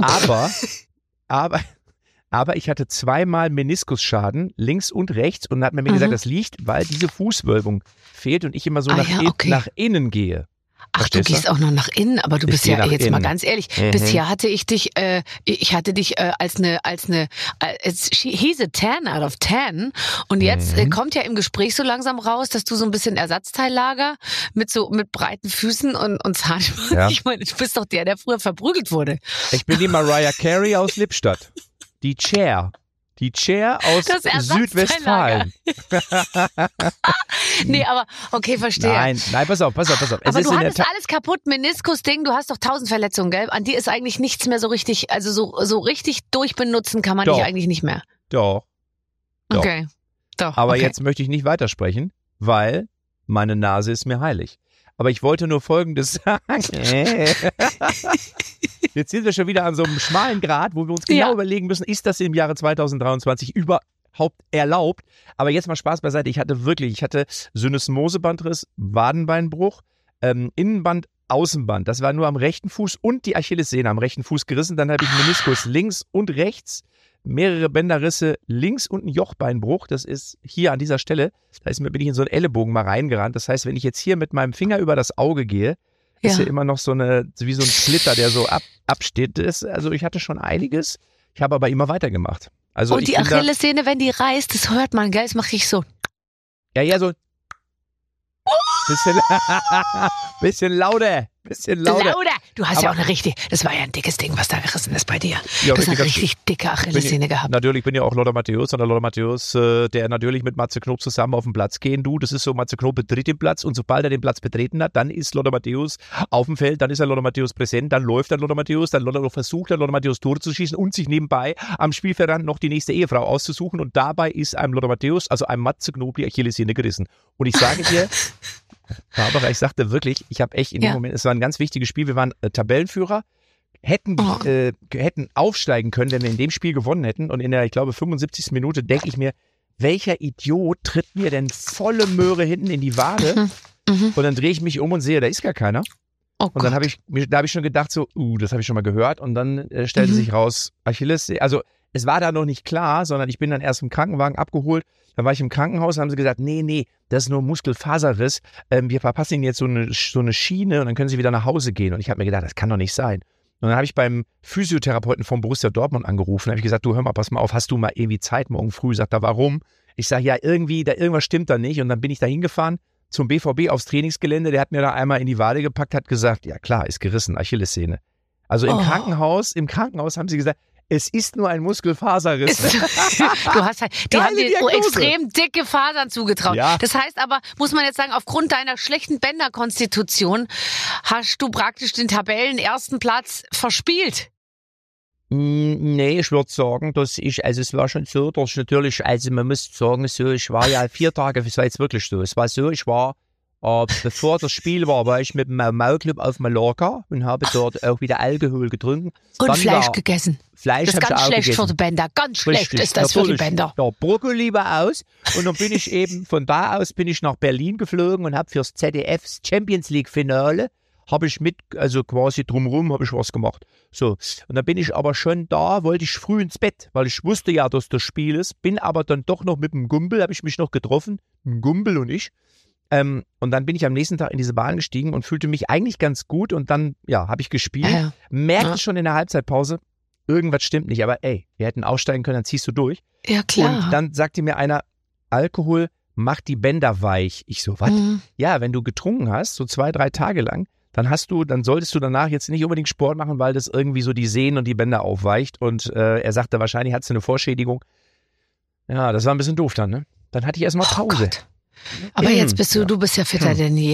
Aber ich hatte 2-mal Meniskusschaden, links und rechts. Und dann hat man mir gesagt, das liegt, weil diese Fußwölbung fehlt und ich immer so nach innen gehe. Ach, du gehst auch noch nach innen, aber du bist ja jetzt mal ganz ehrlich. Bisher hatte ich dich, als he's a 10 out of 10 und jetzt kommt ja im Gespräch so langsam raus, dass du so ein bisschen Ersatzteillager mit breiten Füßen und Zahnspangen. Ja. Ich meine, du bist doch der früher verprügelt wurde. Ich bin die Mariah Carey aus Lippstadt. Die Chair aus Südwestfalen. Nee, aber okay, verstehe. Nein, pass auf. Aber du hattest alles kaputt, Meniskus-Ding, du hast doch 1000 Verletzungen, gell? An dir ist eigentlich nichts mehr so richtig, also so richtig durchbenutzen kann man dich eigentlich nicht mehr. Doch. Okay. Doch. Aber jetzt möchte ich nicht weitersprechen, weil meine Nase ist mir heilig. Aber ich wollte nur Folgendes sagen. Jetzt sind wir schon wieder an so einem schmalen Grat, wo wir uns genau überlegen müssen, ist das im Jahre 2023 überhaupt erlaubt? Aber jetzt mal Spaß beiseite. Ich hatte Syndesmosebandriss, Wadenbeinbruch, Innenband Außenband. Das war nur am rechten Fuß und die Achillessehne am rechten Fuß gerissen. Dann habe ich Meniskus links und rechts, mehrere Bänderrisse links und ein Jochbeinbruch. Das ist hier an dieser Stelle. Da bin ich in so einen Ellenbogen mal reingerannt. Das heißt, wenn ich jetzt hier mit meinem Finger über das Auge gehe, ist ja immer noch wie so ein Splitter, der so absteht. Also ich hatte schon einiges. Ich habe aber immer weitergemacht. Also und die Achillessehne, wenn die reißt, das hört man, gell? Das mache ich so. Ja, so. Bisschen lauter. Du hast ja auch das war ja ein dickes Ding, was da gerissen ist bei dir. Ja, du hast eine richtig dicke Achillessehne gehabt. Natürlich bin ja auch Lothar Matthäus, und der Lothar Matthäus, der natürlich mit Matze Knob zusammen auf den Platz gehen. Das ist so, Matze Knob betritt den Platz und sobald er den Platz betreten hat, dann ist Lothar Matthäus auf dem Feld, dann ist Lothar Matthäus präsent, dann läuft Lothar Matthäus, versucht Lothar Matthäus Tore zu schießen und sich nebenbei am Spielfeldrand noch die nächste Ehefrau auszusuchen und dabei ist einem Lothar Matthäus, also einem Matze Knob, die Achillessehne gerissen. Und ich sage dir, Barbara, ich sagte wirklich, ich habe echt in dem Moment, es war ein ganz wichtiges Spiel, wir waren Tabellenführer, hätten aufsteigen können, wenn wir in dem Spiel gewonnen hätten und in der, ich glaube, 75. Minute denke ich mir, welcher Idiot tritt mir denn volle Möhre hinten in die Wade und dann drehe ich mich um und sehe, da ist gar keiner. Und dann habe ich schon gedacht so, das habe ich schon mal gehört und dann stellte sich raus, Achilles, also es war da noch nicht klar, sondern ich bin dann erst im Krankenwagen abgeholt. Dann war ich im Krankenhaus und haben sie gesagt, nee, das ist nur Muskelfaserriss. Wir verpassen Ihnen jetzt so eine Schiene und dann können Sie wieder nach Hause gehen. Und ich habe mir gedacht, das kann doch nicht sein. Und dann habe ich beim Physiotherapeuten vom Borussia Dortmund angerufen. Da habe ich gesagt, du hör mal, pass mal auf, hast du mal irgendwie Zeit morgen früh? Sagt er, warum? Ich sage, ja, irgendwas stimmt da nicht. Und dann bin ich da hingefahren zum BVB aufs Trainingsgelände. Der hat mir da einmal in die Wade gepackt, hat gesagt, ja klar, ist gerissen, Achillessehne. Also im Krankenhaus haben sie gesagt, es ist nur ein Muskelfaserriss. Du hast halt, die haben dir so extrem dicke Fasern zugetraut. Ja. Das heißt aber, muss man jetzt sagen, aufgrund deiner schlechten Bänderkonstitution hast du praktisch den Tabellenersten Platz verspielt. Nee, ich würde sagen, es war schon so, dass natürlich, also man muss sagen, so, ich war ja 4 Tage, es war jetzt wirklich so, es war so, ich war, bevor das Spiel war ich mit dem Maulclub auf Mallorca und habe dort auch wieder Alkohol getrunken. Und dann Fleisch gegessen. Fleisch das ist ganz schlecht gegessen. für die Bänder. Ganz schlecht ist das für die Bänder. Ja, Brokkoli war aus. Und dann bin ich eben, von da aus bin ich nach Berlin geflogen und habe fürs ZDFs Champions League Finale also quasi drumherum habe ich was gemacht. So. Und dann bin ich aber schon da, wollte ich früh ins Bett, weil ich wusste ja, dass das Spiel ist. Bin aber dann doch noch mit dem Gumbel, habe ich mich noch getroffen. Ein Gumbel und ich. Und dann bin ich am nächsten Tag in diese Bahn gestiegen und fühlte mich eigentlich ganz gut und dann, habe ich gespielt, merkte schon in der Halbzeitpause, irgendwas stimmt nicht, aber wir hätten aussteigen können, dann ziehst du durch. Ja, klar. Und dann sagte mir einer, Alkohol macht die Bänder weich. Ich so, was? Ja, wenn du getrunken hast, so 2-3 Tage lang, dann solltest du danach jetzt nicht unbedingt Sport machen, weil das irgendwie so die Sehnen und die Bänder aufweicht und er sagte, wahrscheinlich hat es eine Vorschädigung. Ja, das war ein bisschen doof dann, ne? Dann hatte ich erstmal Pause. Gott. Aber jetzt du bist ja fitter denn je.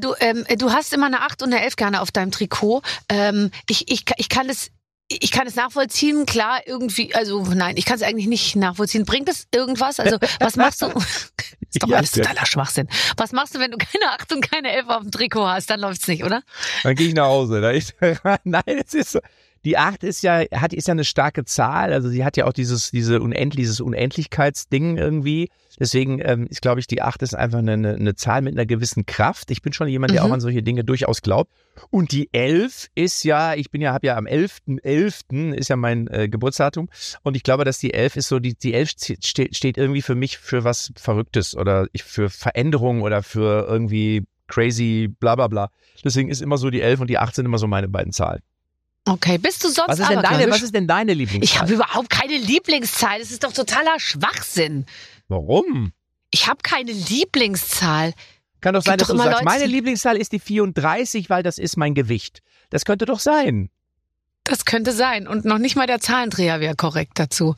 Du hast immer eine 8 und eine 11 gerne auf deinem Trikot. Ich kann es nachvollziehen, klar, irgendwie, also nein, ich kann es eigentlich nicht nachvollziehen. Bringt es irgendwas? Also, was machst du? Ist doch alles totaler Schwachsinn. Was machst du, wenn du keine 8 und keine 11 auf dem Trikot hast? Dann läuft's nicht, oder? Dann gehe ich nach Hause. Nein, es ist so. Die 8 ist ja eine starke Zahl, also sie hat ja auch dieses Unendlichkeitsding irgendwie. Deswegen ist, glaube ich, die 8 ist einfach eine Zahl mit einer gewissen Kraft. Ich bin schon jemand, der auch an solche Dinge durchaus glaubt. Und die 11 ist ja, habe ja am 11.11. ist ja mein Geburtsdatum. Und ich glaube, dass die 11 ist so, die 11 steht irgendwie für mich für was Verrücktes oder für Veränderung oder für irgendwie crazy bla bla bla. Deswegen ist immer so die 11 und die 8 sind immer so meine beiden Zahlen. Okay, bist du sonst was ist denn deine Lieblingszahl? Ich habe überhaupt keine Lieblingszahl. Das ist doch totaler Schwachsinn. Warum? Ich habe keine Lieblingszahl. Kann doch sein, dass du sagst, meine Lieblingszahl ist die 34, weil das ist mein Gewicht. Das könnte doch sein. Das könnte sein. Und noch nicht mal der Zahlendreher wäre korrekt dazu.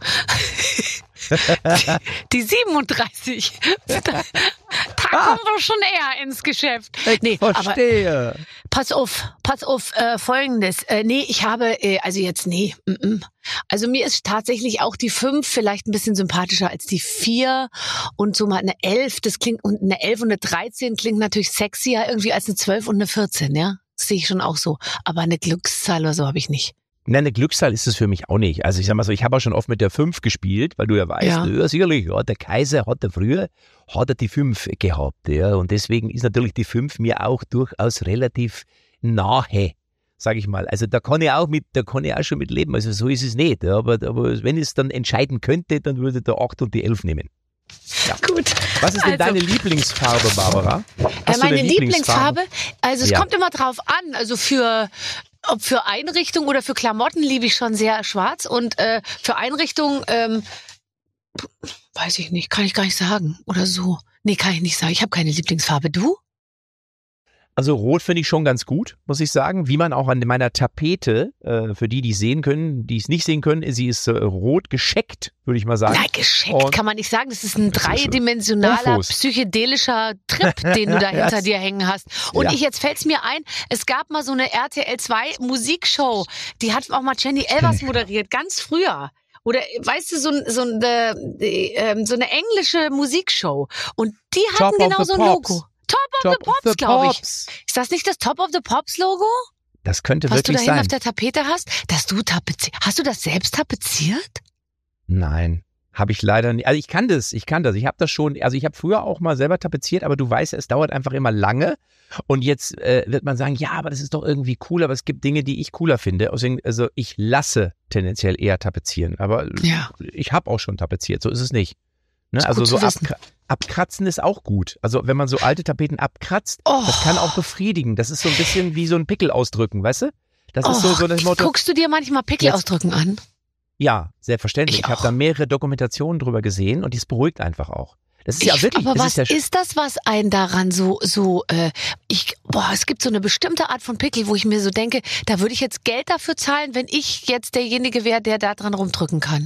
Die 37. Da kommen wir schon eher ins Geschäft. Nee, verstehe. Aber pass auf, Folgendes. Ich habe, Also mir ist tatsächlich auch die 5 vielleicht ein bisschen sympathischer als die 4 und so mal eine 11, und eine 11 und eine 13 klingt natürlich sexier irgendwie als eine 12 und eine 14, ja? Das sehe ich schon auch so. Aber eine Glückszahl oder so habe ich nicht. Nein, eine Glückszahl ist es für mich auch nicht. Also ich sag mal so, ich habe auch schon oft mit der 5 gespielt, weil du ja weißt, sicherlich, der Kaiser hat die 5 gehabt, ja. Und deswegen ist natürlich die 5 mir auch durchaus relativ nahe, sage ich mal. Also da kann ich auch schon mit leben. Also so ist es nicht. Ja, aber wenn ich es dann entscheiden könnte, dann würde der 8 und die 11 nehmen. Ja. Gut. Was ist denn deine Lieblingsfarbe, Barbara? Meine Lieblingsfarbe? Also es Ja. kommt immer drauf an. Also ob für Einrichtung oder für Klamotten liebe ich schon sehr schwarz. Und für Einrichtung, weiß ich nicht, kann ich gar nicht sagen. Oder so. Nee, kann ich nicht sagen. Ich habe keine Lieblingsfarbe. Du? Also rot finde ich schon ganz gut, muss ich sagen. Wie man auch an meiner Tapete, für die es sehen können, die es nicht sehen können, sie ist rot gescheckt, würde ich mal sagen. Nein, gescheckt Und kann man nicht sagen. Das ist ein Das ist dreidimensionaler, Ufos. psychedelischer Trip, den du da hinter Das- dir hängen hast. Und Ja. jetzt fällt's mir ein, es gab mal so eine RTL 2 Musikshow, die hat auch mal Jenny Elvers moderiert, ganz früher. Oder weißt du, so eine englische Musikshow. Und die hatten Top of genau the so ein Pops. Logo. Top of the Pops, glaube ich. Pops. Ist das nicht das Top of the Pops Logo? Das könnte Was du wirklich da hinten sein. auf der Tapete hast? Dass du tapeziert. Hast du das selbst tapeziert? Nein, habe ich leider nicht. Also ich kann das. Ich habe das schon, also ich habe früher auch mal selber tapeziert, aber du weißt, es dauert einfach immer lange. Und jetzt wird man sagen, ja, aber das ist doch irgendwie cool, aber es gibt Dinge, die ich cooler finde. Deswegen, also ich lasse tendenziell eher tapezieren, aber Ja. ich habe auch schon tapeziert, so ist es nicht. Ne? Ist Also gut so zu wissen. abkratzen ist auch gut. Also wenn man so alte Tapeten abkratzt, Oh. das kann auch befriedigen. Das ist so ein bisschen wie so ein Pickel ausdrücken, weißt du? Das ist so das Motto. Guckst du dir manchmal Pickel Jetzt- ausdrücken an? Ja, selbstverständlich. Ich Ich habe auch. da mehrere Dokumentationen drüber gesehen und dies beruhigt einfach auch. Das ist ja wirklich. Aber das was ist ja, ist das, was einen daran es gibt so eine bestimmte Art von Pickel, wo ich mir so denke, da würde ich jetzt Geld dafür zahlen, wenn ich jetzt derjenige wäre, der da dran rumdrücken kann.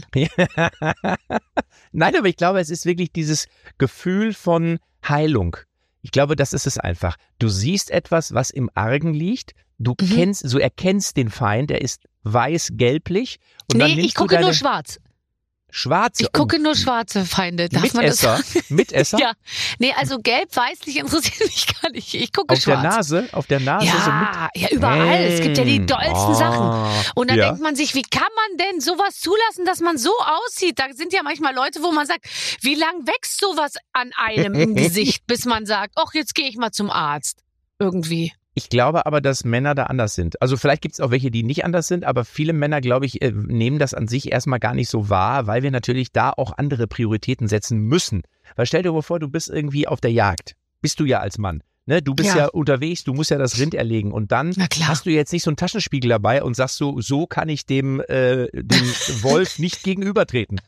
Nein, aber ich glaube, es ist wirklich dieses Gefühl von Heilung. Ich glaube, das ist es einfach. Du siehst etwas, was im Argen liegt. Du erkennst den Feind, der ist weiß-gelblich. Und dann Nee, nimmst ich gucke du deine nur schwarz. schwarze. Ich gucke nur schwarze Feinde. Darf man das Mitesser. sagen? Mitesser. Ja. Nee, also gelb-weißlich interessiert mich gar nicht. Ich gucke Auf schwarz. auf der Nase so mit. Ja, überall. Es gibt ja die dollsten Sachen. Und dann ja. denkt man sich, wie kann man denn sowas zulassen, dass man so aussieht? Da sind ja manchmal Leute, wo man sagt, wie lang wächst sowas an einem im Gesicht, bis man sagt, ach, jetzt gehe ich mal zum Arzt. Irgendwie. Ich glaube aber, dass Männer da anders sind. Also vielleicht gibt es auch welche, die nicht anders sind, aber viele Männer, glaube ich, nehmen das an sich erstmal gar nicht so wahr, weil wir natürlich da auch andere Prioritäten setzen müssen. Weil stell dir mal vor, du bist irgendwie auf der Jagd. Bist du ja als Mann. Ne? Du bist ja unterwegs, du musst ja das Rind erlegen und dann Na klar. hast du jetzt nicht so einen Taschenspiegel dabei und sagst so kann ich dem Wolf nicht gegenübertreten.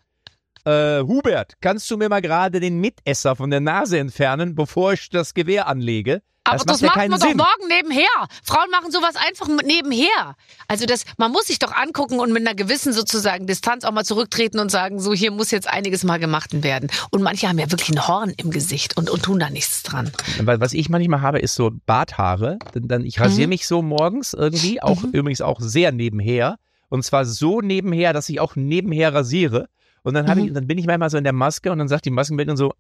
Hubert, kannst du mir mal gerade den Mitesser von der Nase entfernen, bevor ich das Gewehr anlege? Aber das ja macht keinen man doch Sinn. morgen nebenher. Frauen machen sowas einfach nebenher. Also man muss sich doch angucken und mit einer gewissen sozusagen Distanz auch mal zurücktreten und sagen, so hier muss jetzt einiges mal gemacht werden. Und manche haben ja wirklich ein Horn im Gesicht und tun da nichts dran. Weil was ich manchmal habe, ist so Barthaare. Ich rasiere mich so morgens irgendwie, auch übrigens auch sehr nebenher. Und zwar so nebenher, dass ich auch nebenher rasiere. Und dann dann bin ich manchmal so in der Maske und dann sagt die Maskenbildnerin so,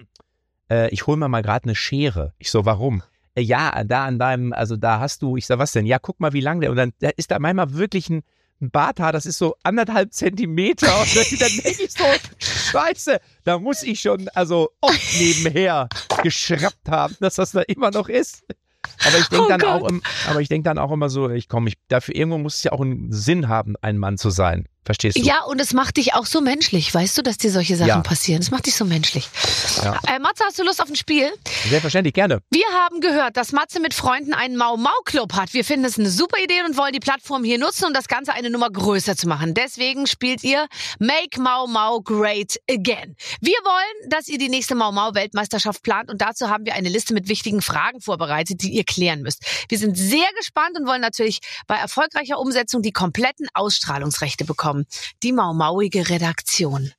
ich hole mir mal gerade eine Schere. Ich so, warum? Ja, da an deinem, also da hast du, ich sag, was denn? Ja, guck mal, wie lang der. Und dann ist da manchmal wirklich ein Barthaar, das ist so 1,5 Zentimeter. Und dann denke ich so, scheiße, da muss ich schon also oft nebenher geschraubt haben, dass das da immer noch ist. Aber ich denke dann auch immer so, dafür irgendwo muss es ja auch einen Sinn haben, ein Mann zu sein. Verstehst du? Ja, und es macht dich auch so menschlich, weißt du, dass dir solche Sachen Ja. passieren. Es macht dich so menschlich. Ja. Matze, hast du Lust auf ein Spiel? Selbstverständlich, gerne. Wir haben gehört, dass Matze mit Freunden einen Mau-Mau-Club hat. Wir finden es eine super Idee und wollen die Plattform hier nutzen, um das Ganze eine Nummer größer zu machen. Deswegen spielt ihr Make Mau-Mau Great Again. Wir wollen, dass ihr die nächste Mau-Mau-Weltmeisterschaft plant und dazu haben wir eine Liste mit wichtigen Fragen vorbereitet, die ihr klären müsst. Wir sind sehr gespannt und wollen natürlich bei erfolgreicher Umsetzung die kompletten Ausstrahlungsrechte bekommen. Die Mau-Mauige Redaktion.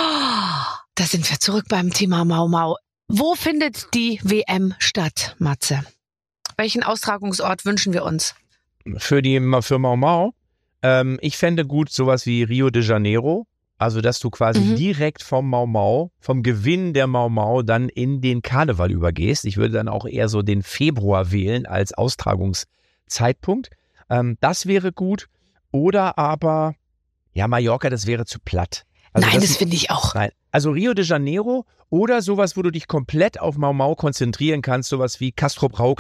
Da sind wir zurück beim Thema Mau-Mau. Wo findet die WM statt, Matze? Welchen Austragungsort wünschen wir uns? Für Mau Mau, ich fände gut sowas wie Rio de Janeiro. Also, dass du quasi direkt vom Mau Mau, vom Gewinn der Mau Mau dann in den Karneval übergehst. Ich würde dann auch eher so den Februar wählen als Austragungszeitpunkt. Das wäre gut. Oder aber, ja, Mallorca, das wäre zu platt. Also Nein, das finde ich auch. Nein. Also Rio de Janeiro oder sowas, wo du dich komplett auf Mau Mau konzentrieren kannst, sowas wie Castrop-Rauxel.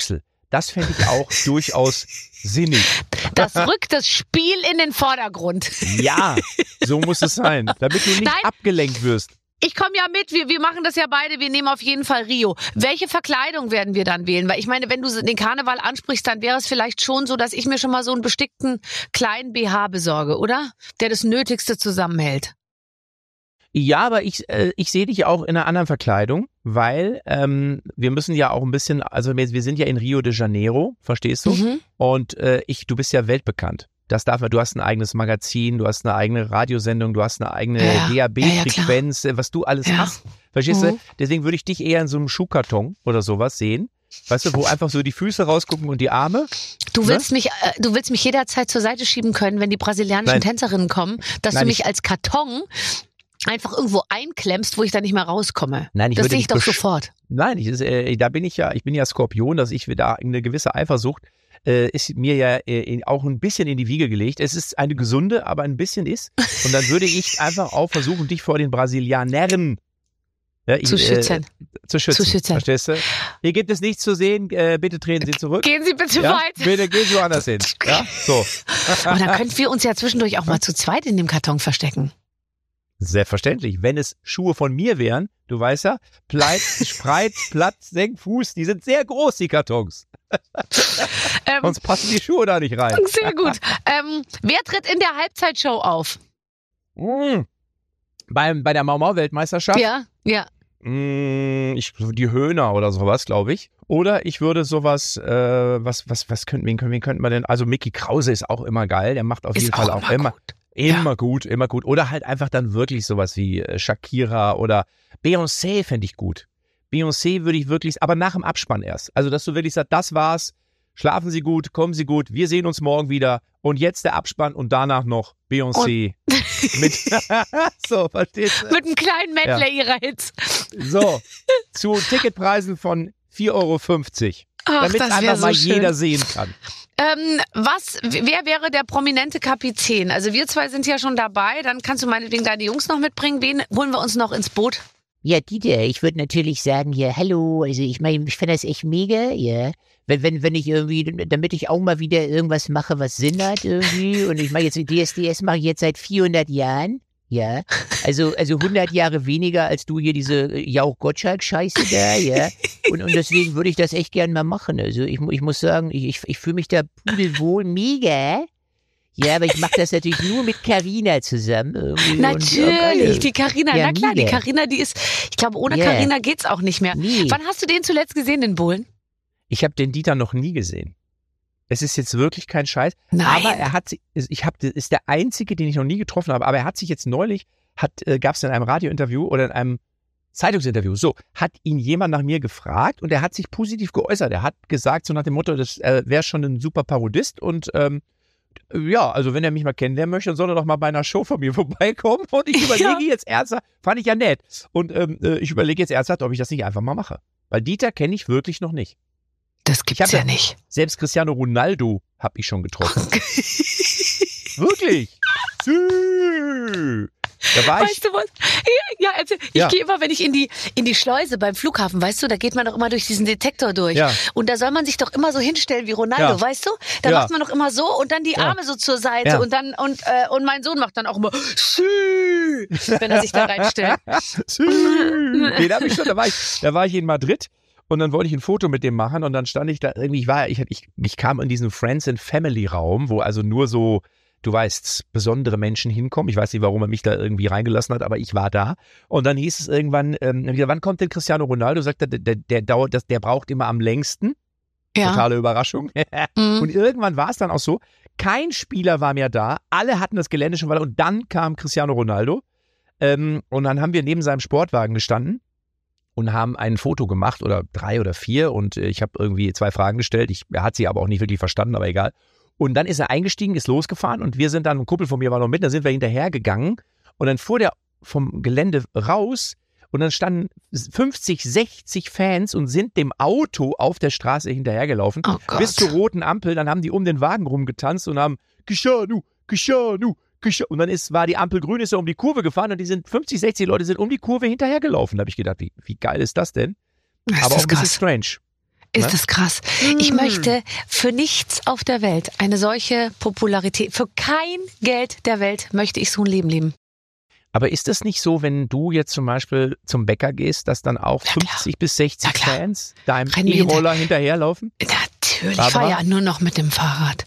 Das fände ich auch durchaus sinnig. Das rückt das Spiel in den Vordergrund. Ja, so muss es sein, damit du nicht abgelenkt wirst. Ich komme ja mit, wir machen das ja beide, wir nehmen auf jeden Fall Rio. Welche Verkleidung werden wir dann wählen? Weil ich meine, wenn du den Karneval ansprichst, dann wäre es vielleicht schon so, dass ich mir schon mal so einen bestickten kleinen BH besorge, oder? Der das Nötigste zusammenhält. Ja, aber ich sehe dich auch in einer anderen Verkleidung, weil wir müssen ja auch ein bisschen, also wir sind ja in Rio de Janeiro, verstehst du? Mhm. Und du bist ja weltbekannt. Das darf man, du hast ein eigenes Magazin, du hast eine eigene Radiosendung, du hast eine eigene DAB-Frequenz, was du alles hast. Verstehst du? Deswegen würde ich dich eher in so einem Schuhkarton oder sowas sehen. Weißt du, wo einfach so die Füße rausgucken und die Arme. Du willst mich jederzeit zur Seite schieben können, wenn die brasilianischen Tänzerinnen kommen, dass du mich als Karton einfach irgendwo einklemmst, wo ich dann nicht mehr rauskomme. Nein, das sehe ich doch sofort. Nein, ich bin ja Skorpion, dass ich da eine gewisse Eifersucht ist mir ja auch ein bisschen in die Wiege gelegt. Es ist eine gesunde, aber ein bisschen ist. Und dann würde ich einfach auch versuchen, dich vor den Brasilianern zu schützen. Verstehst du? Hier gibt es nichts zu sehen. Bitte treten Sie zurück. Gehen Sie bitte weiter. Bitte gehen Sie woanders hin. Ja, so. Und dann könnten wir uns ja zwischendurch auch mal zu zweit in dem Karton verstecken. Selbstverständlich. Wenn es Schuhe von mir wären, du weißt ja, Spreit, Platt, Senk, Fuß, die sind sehr groß, die Kartons. Sonst passen die Schuhe da nicht rein. Sehr gut. Wer tritt in der Halbzeitshow auf? Bei der Mau-Mau-Weltmeisterschaft? Ja. Die Höhner oder sowas, glaube ich. Oder ich würde sowas, wen könnten wir denn? Also Mickey Krause ist auch immer geil, der macht auf jeden Fall auch immer gut. Oder halt einfach dann wirklich sowas wie Shakira oder Beyoncé fände ich gut. Beyoncé würde ich wirklich, aber nach dem Abspann erst. Also, dass du wirklich sagst, das war's, schlafen Sie gut, kommen Sie gut, wir sehen uns morgen wieder und jetzt der Abspann und danach noch Beyoncé. Mit, so, verstehst du? Mit einem kleinen Medley ihrer Hits. So, zu Ticketpreisen von 4,50 €. Damit es einfach mal jeder sehen kann. Wer wäre der prominente Kapitän? Also wir zwei sind ja schon dabei, dann kannst du meinetwegen deine Jungs noch mitbringen. Wen holen wir uns noch ins Boot? Ja, Dieter, ich würde natürlich sagen, ja, hallo, also ich meine, ich finde das echt mega, ja. Wenn ich irgendwie, damit ich auch mal wieder irgendwas mache, was Sinn hat irgendwie, und ich mache jetzt DSDS mache ich jetzt seit 400 Jahren, ja. Also 100 Jahre weniger als du hier diese Jauch-Gottschalk-Scheiße da, ja. Und deswegen würde ich das echt gern mal machen. Also ich muss sagen, ich fühle mich da pudelwohl mega. Ja, aber ich mache das natürlich nur mit Carina zusammen. Natürlich, die Carina, ja, na klar, mega. die Carina, die ist, ich glaube, ohne Carina geht's auch nicht mehr. Nee. Wann hast du den zuletzt gesehen, den Bohlen? Ich habe den Dieter noch nie gesehen. Es ist jetzt wirklich kein Scheiß. Nein. Aber ist der einzige, den ich noch nie getroffen habe, aber er hat sich jetzt neulich, gab es in einem Radiointerview oder in einem Zeitungsinterview, hat ihn jemand nach mir gefragt und er hat sich positiv geäußert. Er hat gesagt, so nach dem Motto, das wäre schon ein super Parodist und also wenn er mich mal kennenlernen möchte, dann soll er doch mal bei einer Show von mir vorbeikommen und ich überlege jetzt ernsthaft, fand ich ja nett, und ich überlege jetzt ernsthaft, ob ich das nicht einfach mal mache. Weil Dieter kenne ich wirklich noch nicht. Das gibt's ja nicht. Selbst Cristiano Ronaldo habe ich schon getroffen. Wirklich? Da war weißt du was? Ja, also ich gehe immer, wenn ich in die Schleuse beim Flughafen, weißt du, da geht man doch immer durch diesen Detektor durch. Ja. Und da soll man sich doch immer so hinstellen wie Ronaldo, weißt du? Da macht man doch immer so und dann die Arme so zur Seite und dann und mein Sohn macht dann auch immer wenn er sich da reinstellt. Den habe ich schon, da war ich in Madrid. Und dann wollte ich ein Foto mit dem machen und dann stand ich da irgendwie, ich kam in diesen Friends and Family Raum, wo also nur so, du weißt, besondere Menschen hinkommen. Ich weiß nicht, warum er mich da irgendwie reingelassen hat, aber ich war da. Und dann hieß es irgendwann, wann kommt denn Cristiano Ronaldo? Sagt er, der braucht immer am längsten. Ja. Totale Überraschung. Und irgendwann war es dann auch so, kein Spieler war mehr da, alle hatten das Gelände schon, und dann kam Cristiano Ronaldo. Und dann haben wir neben seinem Sportwagen gestanden und haben ein Foto gemacht oder 3 oder 4 und ich habe irgendwie 2 Fragen gestellt. Er hat sie aber auch nicht wirklich verstanden, aber egal. Und dann ist er eingestiegen, ist losgefahren und wir sind dann, ein Kumpel von mir war noch mit, da sind wir hinterhergegangen und dann fuhr der vom Gelände raus und dann standen 50, 60 Fans und sind dem Auto auf der Straße hinterhergelaufen bis zur roten Ampel. Dann haben die um den Wagen rumgetanzt und haben Cristiano. Und dann war die Ampel grün, ist er um die Kurve gefahren und die sind 50, 60 Leute sind um die Kurve hinterhergelaufen. Da habe ich gedacht, wie geil ist das denn? Aber auch ein bisschen strange. Ist das krass. Ich möchte für nichts auf der Welt eine solche Popularität, für kein Geld der Welt möchte ich so ein Leben leben. Aber ist es nicht so, wenn du jetzt zum Beispiel zum Bäcker gehst, dass dann auch 50 bis 60 Fans deinem E-Roller hinterherlaufen? Natürlich, ich fahre ja nur noch mit dem Fahrrad.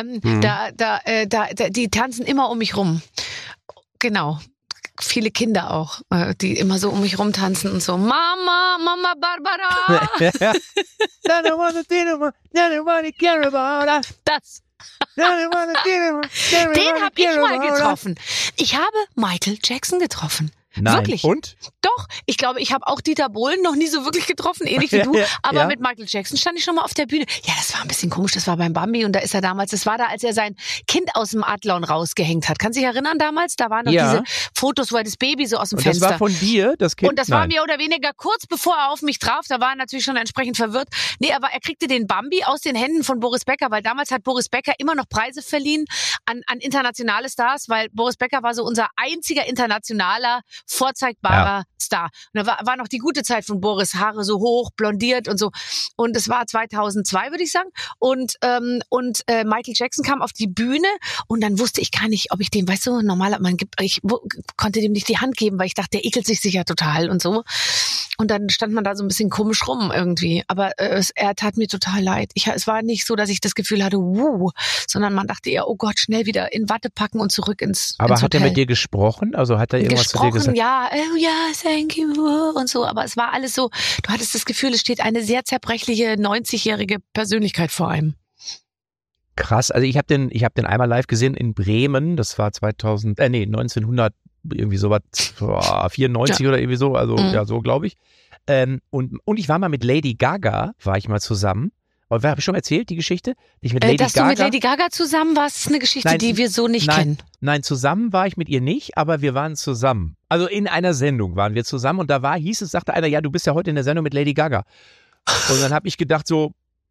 Die tanzen immer um mich rum. Genau. Viele Kinder auch, die immer so um mich rumtanzen und so, Mama Barbara. Das. Den habe ich mal getroffen. Ich habe Michael Jackson getroffen. Nein. Wirklich. Und? Doch, ich glaube, ich habe auch Dieter Bohlen noch nie so wirklich getroffen, ähnlich wie du. Aber mit Michael Jackson stand ich schon mal auf der Bühne. Ja, das war ein bisschen komisch, das war beim Bambi und da ist er damals, das war da, als er sein Kind aus dem Adlon rausgehängt hat. Kannst du dich erinnern damals? Da waren noch diese Fotos, wo er das Baby so aus dem Fenster. Das war von dir, das Kind? Und das war mehr oder weniger kurz bevor er auf mich traf. Da war er natürlich schon entsprechend verwirrt. Nee, aber er kriegte den Bambi aus den Händen von Boris Becker, weil damals hat Boris Becker immer noch Preise verliehen an internationale Stars, weil Boris Becker war so unser einziger internationaler, vorzeigbarer Star. Und da war noch die gute Zeit von Boris, Haare so hoch, blondiert und so. Und es war 2002, würde ich sagen. Und Michael Jackson kam auf die Bühne und dann wusste ich gar nicht, ob ich dem, weißt du, ich konnte dem nicht die Hand geben, weil ich dachte, der ekelt sich sicher total und so. Und dann stand man da so ein bisschen komisch rum irgendwie. Aber er tat mir total leid. Es war nicht so, dass ich das Gefühl hatte, sondern man dachte eher, oh Gott, schnell wieder in Watte packen und zurück ins Aber hat Hotel. er mit dir gesprochen? Also hat er irgendwas zu dir gesagt? Ja, oh ja, thank you und so. Aber es war alles so, du hattest das Gefühl, es steht eine sehr zerbrechliche 90-jährige Persönlichkeit vor einem. Krass, also ich hab den einmal live gesehen in Bremen, das war 1900 irgendwie sowas, 94 oder irgendwie so, also so glaube ich. Und ich war mal mit Lady Gaga, war ich mal zusammen. Habe ich schon erzählt, die Geschichte? Dass du mit Lady Gaga zusammen warst, ist eine Geschichte, die wir so nicht kennen. Nein, zusammen war ich mit ihr nicht, aber wir waren zusammen. Also in einer Sendung waren wir zusammen und sagte einer, ja, du bist ja heute in der Sendung mit Lady Gaga. Und dann habe ich gedacht so,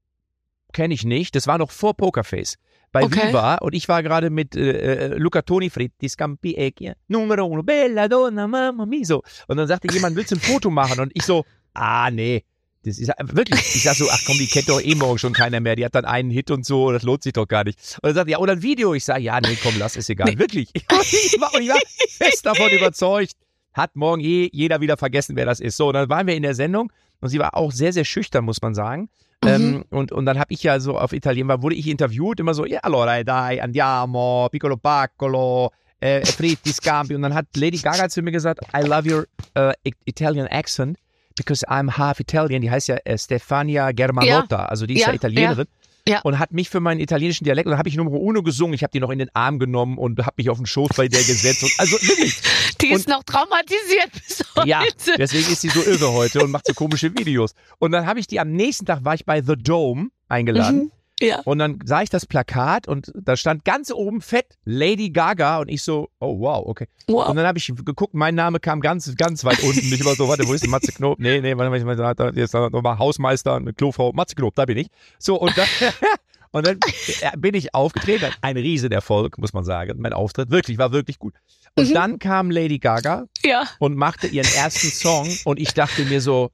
kenne ich nicht. Das war noch vor Pokerface. Bei Viva und ich war gerade mit Luca Toni, Fritti Scampi, Numero uno, bella donna, mamma mia, so. Und dann sagte jemand, willst du ein Foto machen? Und ich so, nee. Das ist wirklich, ich sag so, ach komm, die kennt doch morgen schon keiner mehr. Die hat dann einen Hit und so, das lohnt sich doch gar nicht. Und dann sagt ja, oder ein Video. Ich sage, ja, nee, komm, lass, ist egal. Nee. Wirklich. Und ich war fest davon überzeugt, hat morgen jeder wieder vergessen, wer das ist. So, und dann waren wir in der Sendung und sie war auch sehr, sehr schüchtern, muss man sagen. Und dann habe ich ja so auf Italien, wurde ich interviewt, immer so, allora dai, andiamo, piccolo piccolo, fritti, scampi. Und dann hat Lady Gaga zu mir gesagt, I love your Italian accent. Because I'm half Italian, die heißt ja Stefania Germanotta, also die ist ja Italienerin und hat mich für meinen italienischen Dialekt, und dann habe ich Numero Uno gesungen, ich habe die noch in den Arm genommen und habe mich auf den Schoß bei der gesetzt. Und, also wirklich. Die ist noch traumatisiert bis heute. Ja, deswegen ist sie so irre heute und macht so komische Videos. Und dann habe ich die am nächsten Tag, war ich bei The Dome eingeladen. Ja. Und dann sah ich das Plakat und da stand ganz oben fett Lady Gaga und ich so, oh wow, okay. Wow. Und dann habe ich geguckt, mein Name kam ganz, ganz weit unten. Ich war so, warte, wo ist denn Matze Knob? Nee, warte, jetzt nochmal Hausmeister, eine Klofrau, Matze Knob, da bin ich. So, und dann bin ich aufgetreten, ein Riesenerfolg, muss man sagen. Mein Auftritt war wirklich gut. Und dann kam Lady Gaga und machte ihren ersten Song und ich dachte mir so,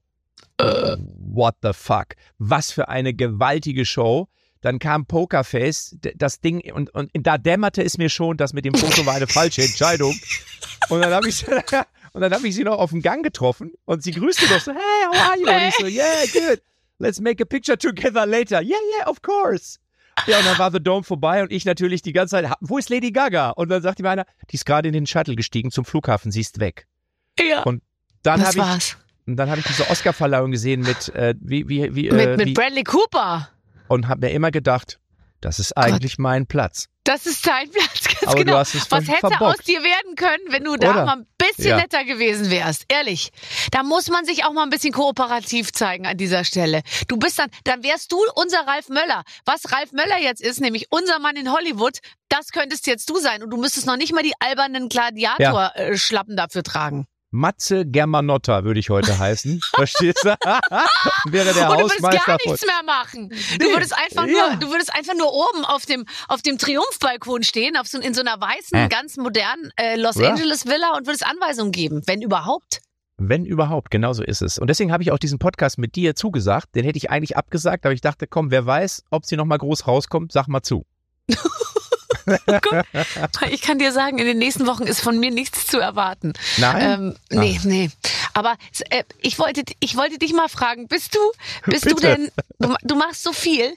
what the fuck? Was für eine gewaltige Show. Dann kam Pokerface, das Ding, und da dämmerte es mir schon, dass mit dem Foto war eine falsche Entscheidung. Und dann habe ich sie noch auf dem Gang getroffen und sie grüßte doch so, hey, how are you? Und ich so, yeah, good. Let's make a picture together later. Yeah, of course. Ja, und dann war The Dome vorbei und ich natürlich die ganze Zeit, wo ist Lady Gaga? Und dann sagte mir einer, die ist gerade in den Shuttle gestiegen zum Flughafen, sie ist weg. Ja. Und dann habe ich diese Oscar-Verleihung gesehen mit Bradley Cooper. Und habe mir immer gedacht, das ist eigentlich mein Platz. Das ist dein Platz, ganz aber genau. Du hast es Was hätte verbockt. aus dir werden können, wenn du da mal ein bisschen netter gewesen wärst? Ehrlich. Da muss man sich auch mal ein bisschen kooperativ zeigen an dieser Stelle. Du bist dann wärst du unser Ralf Möller. Was Ralf Möller jetzt ist, nämlich unser Mann in Hollywood, das könntest jetzt du sein. Und du müsstest noch nicht mal die albernen Gladiator-Schlappen dafür tragen. Matze Germanotta würde ich heute heißen. Verstehst du? Wäre der und Hausmeister. Du würdest gar nichts mehr machen. Du würdest einfach nur oben auf dem Triumphbalkon stehen, in so einer weißen, ganz modernen Los Angeles Villa und würdest Anweisungen geben, wenn überhaupt. Wenn überhaupt, genau so ist es. Und deswegen habe ich auch diesen Podcast mit dir zugesagt. Den hätte ich eigentlich abgesagt, aber ich dachte, komm, wer weiß, ob sie nochmal groß rauskommt, sag mal zu. Gut. Ich kann dir sagen, in den nächsten Wochen ist von mir nichts zu erwarten. Nein? Nee. Aber ich wollte dich mal fragen, bist du denn, du machst so viel,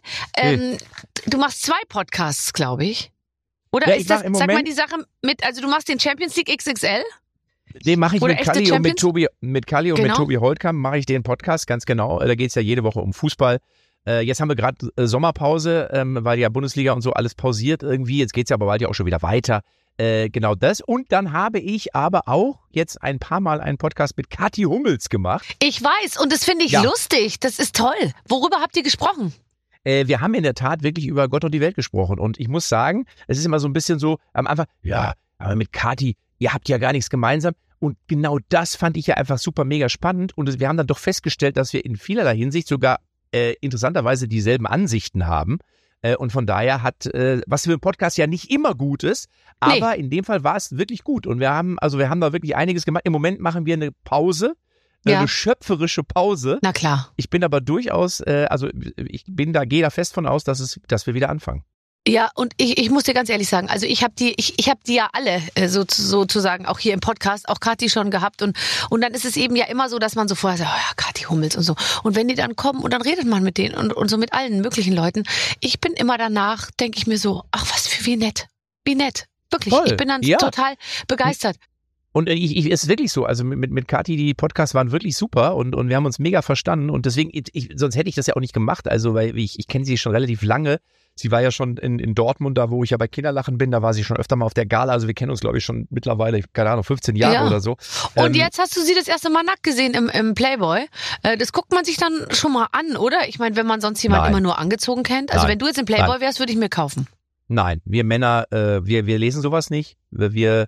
du machst 2 Podcasts, glaube ich. Oder Ja, ist das, im sag mal Moment- die Sache mit, also du machst den Champions League XXL? Den mache ich Oder mit echte Kalli und Champions? mit Kalli und Genau. mit Tobi Holtkamp mache ich den Podcast, ganz genau. Da geht es ja jede Woche um Fußball. Jetzt haben wir gerade Sommerpause, weil ja Bundesliga und so alles pausiert irgendwie. Jetzt geht es ja aber bald ja auch schon wieder weiter. Genau das. Und dann habe ich aber auch jetzt ein paar Mal einen Podcast mit Kathi Hummels gemacht. Ich weiß, und das finde ich Ja. lustig. Das ist toll. Worüber habt ihr gesprochen? Wir haben in der Tat wirklich über Gott und die Welt gesprochen. Und ich muss sagen, es ist immer so ein bisschen so am Anfang, ja, aber mit Kathi, ihr habt ja gar nichts gemeinsam. Und genau das fand ich ja einfach super mega spannend. Und wir haben dann doch festgestellt, dass wir in vielerlei Hinsicht sogar interessanterweise dieselben Ansichten haben. Und von daher was für ein Podcast ja nicht immer gut ist, aber in dem Fall war es wirklich gut. Und wir haben da wirklich einiges gemacht. Im Moment machen wir eine Pause, Ja. eine schöpferische Pause. Na klar. Ich bin aber durchaus, gehe da fest von aus, dass wir wieder anfangen. Ja, und ich muss dir ganz ehrlich sagen, also ich habe die ja alle sozusagen auch hier im Podcast, auch Kathi schon gehabt und dann ist es eben ja immer so, dass man so vorher sagt, oh ja, Kathi Hummels und so. Und wenn die dann kommen und dann redet man mit denen und so mit allen möglichen Leuten. Ich bin immer danach, denke ich mir so, ach wie nett. Wirklich, Toll. ich bin dann Ja. total begeistert. Und es ist wirklich so, also mit Kathi, die Podcasts waren wirklich super und wir haben uns mega verstanden und deswegen, sonst hätte ich das ja auch nicht gemacht, also weil ich kenne sie schon relativ lange. Sie war ja schon in Dortmund, da wo ich ja bei Kinderlachen bin, da war sie schon öfter mal auf der Gala, also wir kennen uns glaube ich schon mittlerweile, keine Ahnung, 15 Jahre Ja. oder so. Und jetzt hast du sie das erste Mal nackt gesehen im Playboy. Das guckt man sich dann schon mal an, oder? Ich meine, wenn man sonst jemanden Nein. immer nur angezogen kennt. Also Nein. wenn du jetzt im Playboy wärst, würde ich mir kaufen. Nein, wir Männer, wir lesen sowas nicht, wir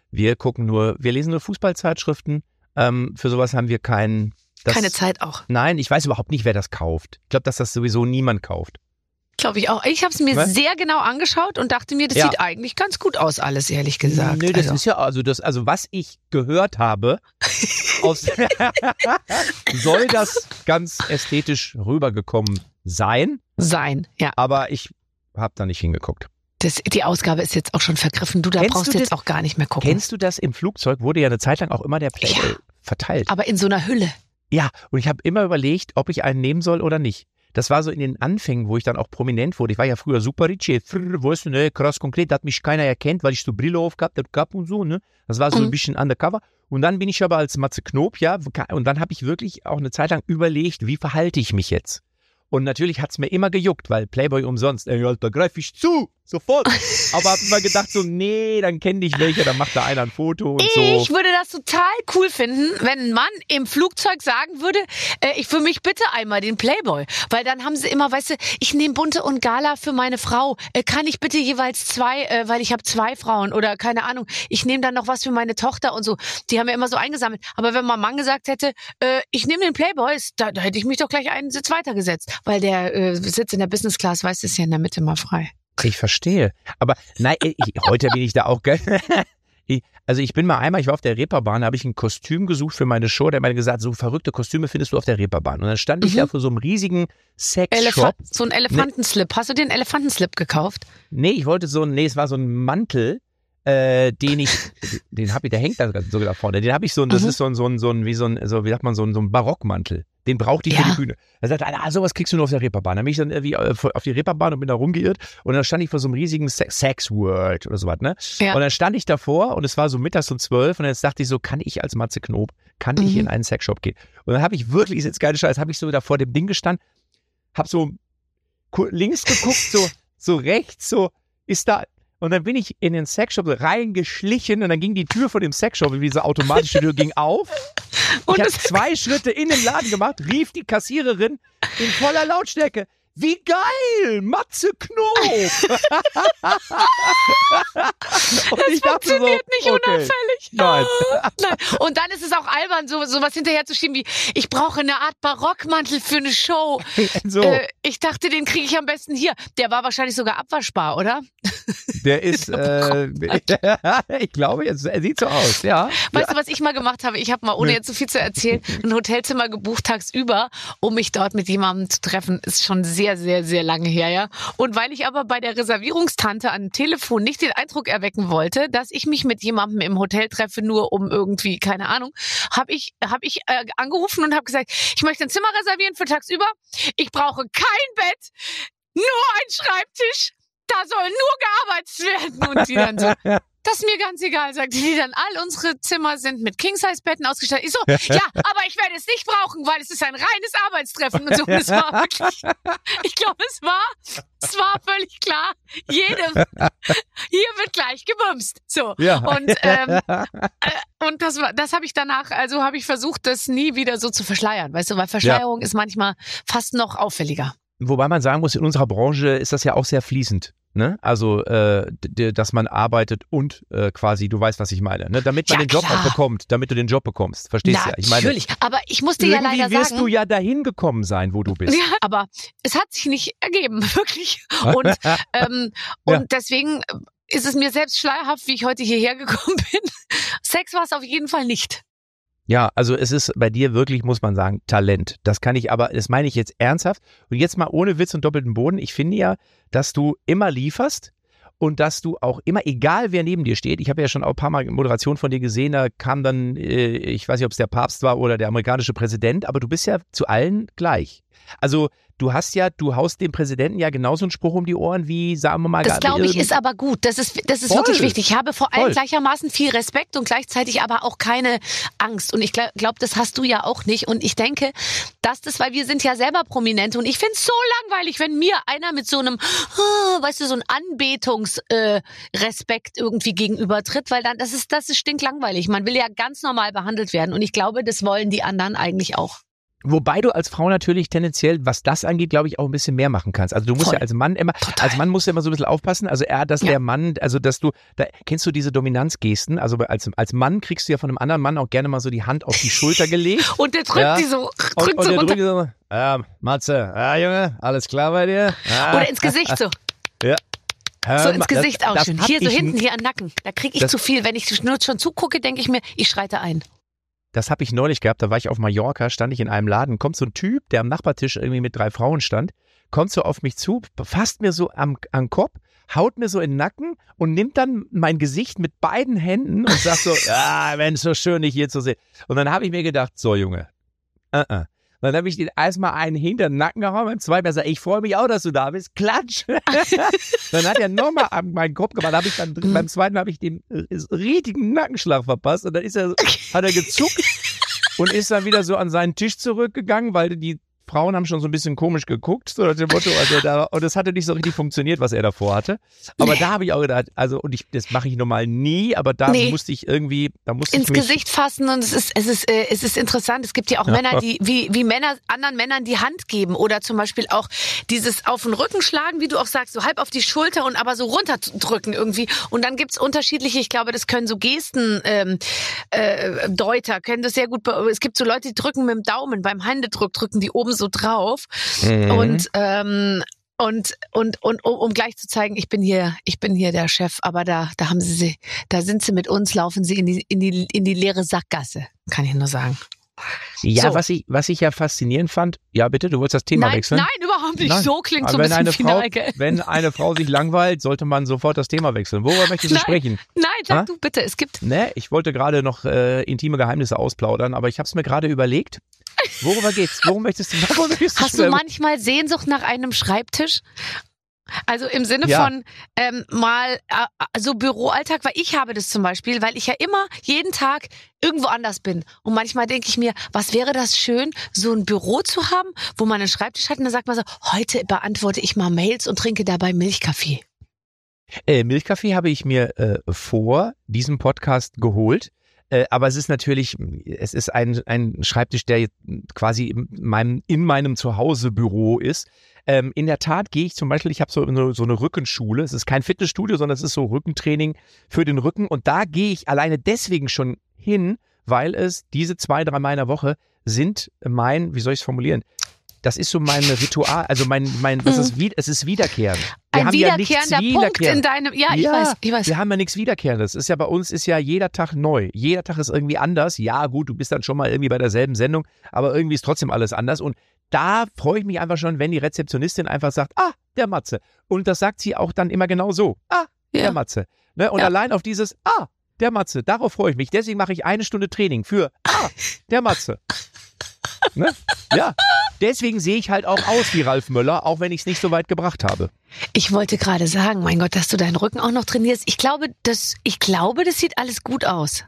lesen nur Fußballzeitschriften, für sowas haben wir keine Zeit auch. Nein, ich weiß überhaupt nicht, wer das kauft. Ich glaube, dass das sowieso niemand kauft. Glaube ich auch. Ich habe es mir Was? sehr genau angeschaut und dachte mir, das Ja. sieht eigentlich ganz gut aus, alles ehrlich gesagt. Nö, das Also. ist ja, also was ich gehört habe, soll das ganz ästhetisch rübergekommen sein, Sein, ja. aber ich habe da nicht hingeguckt. Die Ausgabe ist jetzt auch schon vergriffen. Du, da Kennst brauchst du du jetzt das- auch gar nicht mehr gucken. Kennst du das? Im Flugzeug wurde ja eine Zeit lang auch immer der Playboy Ja. verteilt. Aber in so einer Hülle. Ja, und ich habe immer überlegt, ob ich einen nehmen soll oder nicht. Das war so in den Anfängen, wo ich dann auch prominent wurde. Ich war ja früher super rich, weißt du, ne, krass konkret, da hat mich keiner erkannt, weil ich so Brille aufgehabt habe und so, ne. Das war so ein bisschen undercover. Und dann bin ich aber als Matze Knob, ja, und dann habe ich wirklich auch eine Zeit lang überlegt, wie verhalte ich mich jetzt? Und natürlich hat's mir immer gejuckt, weil Playboy umsonst, ey, Alter, greif ich zu, sofort. Aber hab immer gedacht so, nee, dann kenn dich welche, dann macht da einer ein Foto und so. Ich würde das total cool finden, wenn ein Mann im Flugzeug sagen würde, ich für mich bitte einmal den Playboy. Weil dann haben sie immer, weißt du, ich nehme Bunte und Gala für meine Frau. Kann ich bitte jeweils 2, weil ich habe 2 Frauen oder keine Ahnung. Ich nehme dann noch was für meine Tochter und so. Die haben ja immer so eingesammelt. Aber wenn mein Mann gesagt hätte, ich nehme den Playboy, da hätte ich mich doch gleich einen Sitz weitergesetzt. Weil der Sitz in der Business Class, weißt du, ist ja in der Mitte mal frei. Ich verstehe. Aber nein, heute bin ich da auch geil. Ich war auf der Reeperbahn, da habe ich ein Kostüm gesucht für meine Show. Der hat mir gesagt, so verrückte Kostüme findest du auf der Reeperbahn. Und dann stand ich da vor so einem riesigen Sexshop. So ein Elefantenslip. Hast du dir einen Elefantenslip gekauft? Nee, es war so ein Mantel, der hängt da sogar da vorne. Den habe ich das ist so ein Barockmantel. Den brauchte ich für die Bühne. Er sagte, sowas kriegst du nur auf der Reeperbahn. Dann bin ich dann irgendwie auf die Reeperbahn und bin da rumgeirrt und dann stand ich vor so einem riesigen Sex World oder sowas, ne? Ja. Und dann stand ich davor und es war so mittags um 12 und jetzt dachte ich so, kann ich als Matze Knob, ich in einen Sexshop gehen? Und dann habe ich wirklich, ist jetzt keine Scheiß, habe ich so da vor dem Ding gestanden, habe so links geguckt, so rechts, so ist da. Und dann bin ich in den Sexshop reingeschlichen und dann ging die Tür von dem Sexshop, wie diese automatische Tür ging auf. Und Ich habe es- 2 Schritte in den Laden gemacht, rief die Kassiererin in voller Lautstärke. Wie geil, Matze Knob. Und Das ich dachte funktioniert nicht okay. unauffällig. Nein. Nein. Und dann ist es auch albern, sowas hinterher zu schieben wie, ich brauche eine Art Barockmantel für eine Show. So. Ich dachte, den kriege ich am besten hier. Der war wahrscheinlich sogar abwaschbar, oder? Der ist, ich glaube, er sieht so aus, ja. Weißt du, was ich mal gemacht habe? Ich habe mal, ohne jetzt so viel zu erzählen, ein Hotelzimmer gebucht tagsüber, um mich dort mit jemandem zu treffen. Ist schon sehr, sehr, sehr lange her, ja. Und weil ich aber bei der Reservierungstante am Telefon nicht den Eindruck erwecken wollte, dass ich mich mit jemandem im Hotel treffe, nur um irgendwie, keine Ahnung, habe ich angerufen und habe gesagt, ich möchte ein Zimmer reservieren für tagsüber. Ich brauche kein Bett, nur ein Schreibtisch. Da soll nur gearbeitet werden. Und die dann so, das ist mir ganz egal, sagt die dann, all unsere Zimmer sind mit King-Size-Betten ausgestattet. Ich so, ja, aber ich werde es nicht brauchen, weil es ist ein reines Arbeitstreffen. Und so, und es war wirklich, ich glaube, es war völlig klar, jedem, hier wird gleich gebumst. So. Ja. Und das habe ich danach, also habe ich versucht, das nie wieder so zu verschleiern. Weißt du, weil Verschleierung ist manchmal fast noch auffälliger. Wobei man sagen muss, in unserer Branche ist das ja auch sehr fließend. Ne? Also, dass man arbeitet und quasi, du weißt, was ich meine. Ne? Damit man den Job auch bekommt, damit du den Job bekommst. Verstehst du ja? Ich meine, natürlich, aber ich muss dir ja leider sagen. Wirst du ja dahin gekommen sein, wo du bist. Ja, aber es hat sich nicht ergeben, wirklich. Und deswegen ist es mir selbst schleierhaft, wie ich heute hierher gekommen bin. Sex war es auf jeden Fall nicht. Ja, also es ist bei dir wirklich, muss man sagen, Talent. Das meine ich jetzt ernsthaft. Und jetzt mal ohne Witz und doppelten Boden. Ich finde ja, dass du immer lieferst und dass du auch immer, egal wer neben dir steht, ich habe ja schon auch ein paar Mal Moderation von dir gesehen, da kam dann, ich weiß nicht, ob es der Papst war oder der amerikanische Präsident, aber du bist ja zu allen gleich. Also du haust dem Präsidenten ja genauso einen Spruch um die Ohren wie, sagen wir mal, das glaube ich ist aber gut. Das ist wirklich wichtig. Ich habe vor allem gleichermaßen viel Respekt und gleichzeitig aber auch keine Angst. Und ich glaube, das hast du ja auch nicht. Und ich denke, dass das, weil wir sind ja selber Prominente und ich finde es so langweilig, wenn mir einer mit so einem, weißt du, so ein Anbetungsrespekt irgendwie gegenübertritt, weil dann das ist stinklangweilig. Man will ja ganz normal behandelt werden und ich glaube, das wollen die anderen eigentlich auch. Wobei du als Frau natürlich tendenziell, was das angeht, glaube ich, auch ein bisschen mehr machen kannst. Also du musst ja als Mann immer, musst du immer so ein bisschen aufpassen. Also der Mann, also dass du, kennst du diese Dominanzgesten? Also als Mann kriegst du ja von einem anderen Mann auch gerne mal so die Hand auf die Schulter gelegt. Und der drückt die so, drückt und so der runter. Drückt so, Matze, Junge, alles klar bei dir? Oder ins Gesicht so. Ja. So ins Gesicht auch schön. Hier so hinten, hier am Nacken. Da kriege ich zu viel. Wenn ich nur schon zugucke, denke ich mir, ich schreite ein. Das habe ich neulich gehabt, da war ich auf Mallorca, stand ich in einem Laden, kommt so ein Typ, der am Nachbartisch irgendwie mit 3 Frauen stand, kommt so auf mich zu, fasst mir so am Kopf, haut mir so in den Nacken und nimmt dann mein Gesicht mit beiden Händen und sagt so, ja, Mensch, so schön, dich hier zu sehen. Und dann habe ich mir gedacht, so Junge, Dann habe ich den erstmal einen hinter den Nacken gehauen, beim zweiten gesagt, ich freue mich auch, dass du da bist. Klatsch. Dann hat er nochmal an meinen Kopf gemacht. Beim zweiten habe ich den richtigen Nackenschlag verpasst. Und dann hat er gezuckt und ist dann wieder so an seinen Tisch zurückgegangen, weil die Frauen haben schon so ein bisschen komisch geguckt, so nach dem Motto, und das hatte nicht so richtig funktioniert, was er davor hatte. Aber da habe ich auch gedacht, das mache ich normal nie, aber da musste ich irgendwie, ins Gesicht fassen und es ist interessant. Es gibt ja auch Männer, die wie Männer anderen Männern die Hand geben oder zum Beispiel auch dieses auf den Rücken schlagen, wie du auch sagst, so halb auf die Schulter und aber so runterdrücken irgendwie. Und dann gibt's unterschiedliche, ich glaube, das können so Gesten Deuter können das sehr gut. Es gibt so Leute, die drücken mit dem Daumen beim Händedruck, drücken die oben so drauf und um gleich zu zeigen, ich bin hier der Chef, aber da sind sie mit uns, laufen sie in die leere Sackgasse, kann ich nur sagen. Ja, so. was ich ja faszinierend fand, ja bitte, du wolltest das Thema wechseln? Nein, überhaupt nicht. So klingt so ein bisschen final, gell? Wenn eine Frau sich langweilt, sollte man sofort das Thema wechseln. Worüber möchtest du sprechen? Nein, sag du bitte, es gibt... Ich wollte gerade noch intime Geheimnisse ausplaudern, aber ich habe es mir gerade überlegt. Worüber geht's? Hast du manchmal Sehnsucht nach einem Schreibtisch? Also im Sinne von so Büroalltag, weil ich habe das zum Beispiel, weil ich ja immer jeden Tag irgendwo anders bin. Und manchmal denke ich mir, was wäre das schön, so ein Büro zu haben, wo man einen Schreibtisch hat und dann sagt man so, heute beantworte ich mal Mails und trinke dabei Milchkaffee. Milchkaffee habe ich mir vor diesem Podcast geholt. Aber es ist ein Schreibtisch, der quasi in meinem Zuhausebüro ist. In der Tat gehe ich zum Beispiel, ich habe so eine Rückenschule. Es ist kein Fitnessstudio, sondern es ist so Rückentraining für den Rücken. Und da gehe ich alleine deswegen schon hin, weil es diese 2-3 Mal in der Woche sind wie soll ich es formulieren? das ist so mein Ritual, also es ist wiederkehrend. Ein wiederkehrender Punkt in deinem, ich weiß. Wir haben ja nichts Wiederkehrendes. Ist ja bei uns ist ja jeder Tag neu. Jeder Tag ist irgendwie anders. Ja, gut, du bist dann schon mal irgendwie bei derselben Sendung, aber irgendwie ist trotzdem alles anders. Und da freue ich mich einfach schon, wenn die Rezeptionistin einfach sagt, der Matze. Und das sagt sie auch dann immer genau so. Der Matze. Ne? Und allein auf dieses, der Matze, darauf freue ich mich. Deswegen mache ich 1 Stunde Training für, der Matze. Ne? Ja, deswegen sehe ich halt auch aus wie Ralf Möller, auch wenn ich es nicht so weit gebracht habe. Ich wollte gerade sagen, mein Gott, dass du deinen Rücken auch noch trainierst. Ich glaube, das sieht alles gut aus.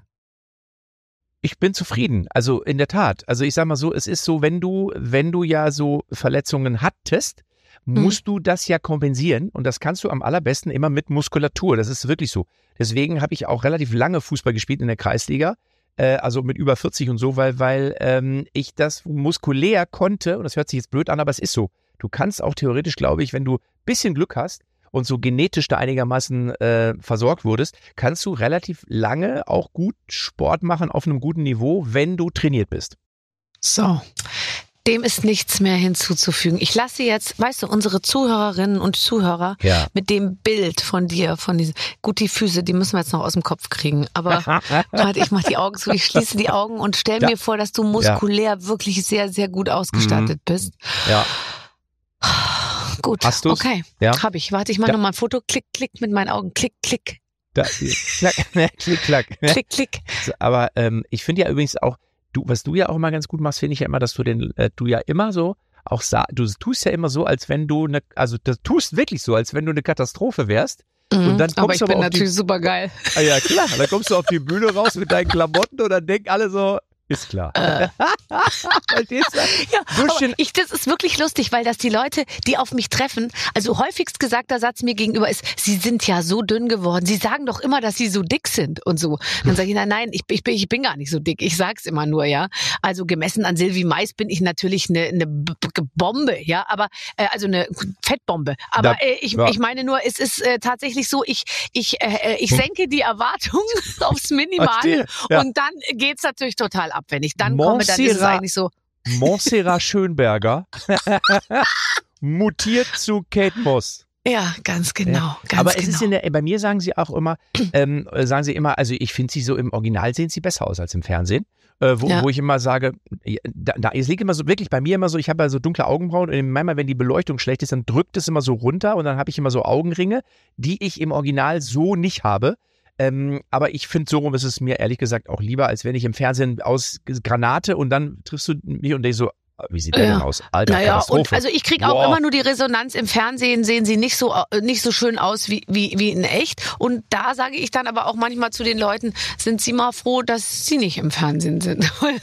Ich bin zufrieden. Also in der Tat. Also ich sag mal so, es ist so, wenn du ja so Verletzungen hattest, musst du das ja kompensieren. Und das kannst du am allerbesten immer mit Muskulatur. Das ist wirklich so. Deswegen habe ich auch relativ lange Fußball gespielt in der Kreisliga. Also mit über 40 und so, weil ich das muskulär konnte. Und das hört sich jetzt blöd an, aber es ist so. Du kannst auch theoretisch, glaube ich, wenn du ein bisschen Glück hast und so genetisch da einigermaßen versorgt wurdest, kannst du relativ lange auch gut Sport machen auf einem guten Niveau, wenn du trainiert bist. So, dem ist nichts mehr hinzuzufügen. Ich lasse jetzt, weißt du, unsere Zuhörerinnen und Zuhörer mit dem Bild von dir, gut, die Füße, die müssen wir jetzt noch aus dem Kopf kriegen, aber warte, ich mache die Augen zu, ich schließe die Augen und stelle mir vor, dass du muskulär wirklich sehr, sehr gut ausgestattet bist. Ja. Gut, hast du's? Okay, habe ich. Warte, ich mache nochmal ein Foto. Klick, klick mit meinen Augen. Klick, klick. Klick, klack. Klick, klick. Aber ich finde ja übrigens auch, was du ja auch immer ganz gut machst, finde ich ja immer, dass du ja immer so, du tust ja immer so, als wenn du das tust wirklich so, als wenn du eine Katastrophe wärst. Und dann kommst aber ich bin natürlich super geil. Ja, klar. Dann kommst du auf die Bühne raus mit deinen Klamotten und dann denken alle so, ist klar. Das ist wirklich lustig, weil das die Leute, die auf mich treffen, also häufigst gesagter Satz mir gegenüber ist, sie sind ja so dünn geworden. Sie sagen doch immer, dass sie so dick sind und so. Dann sage ich, nein, ich bin gar nicht so dick. Ich sag's immer nur, ja. Also gemessen an Sylvie Mais bin ich natürlich eine Bombe, ja, aber also eine Fettbombe. Aber ich meine nur, es ist tatsächlich so, ich senke die Erwartungen aufs Minimale und dann geht's natürlich total ab. Wenn ich dann komme, dann ist es eigentlich so. Montserrat Schönberger mutiert zu Kate Moss. Ja, ganz genau. Ganz aber genau. Es ist bei mir sagen sie auch immer, also ich finde sie so im Original sehen sie besser aus als im Fernsehen. Wo ich immer sage, es liegt immer so, wirklich bei mir immer so, ich habe ja so dunkle Augenbrauen und manchmal, wenn die Beleuchtung schlecht ist, dann drückt es immer so runter und dann habe ich immer so Augenringe, die ich im Original so nicht habe. Aber ich finde, so rum ist es mir ehrlich gesagt auch lieber, als wenn ich im Fernsehen aus Granate und dann triffst du mich und denkst so, wie sieht der denn aus? Alter, Katastrophe. Und also ich kriege auch immer nur die Resonanz. Im Fernsehen sehen sie nicht so schön aus wie in echt. Und da sage ich dann aber auch manchmal zu den Leuten, sind sie mal froh, dass sie nicht im Fernsehen sind. Weil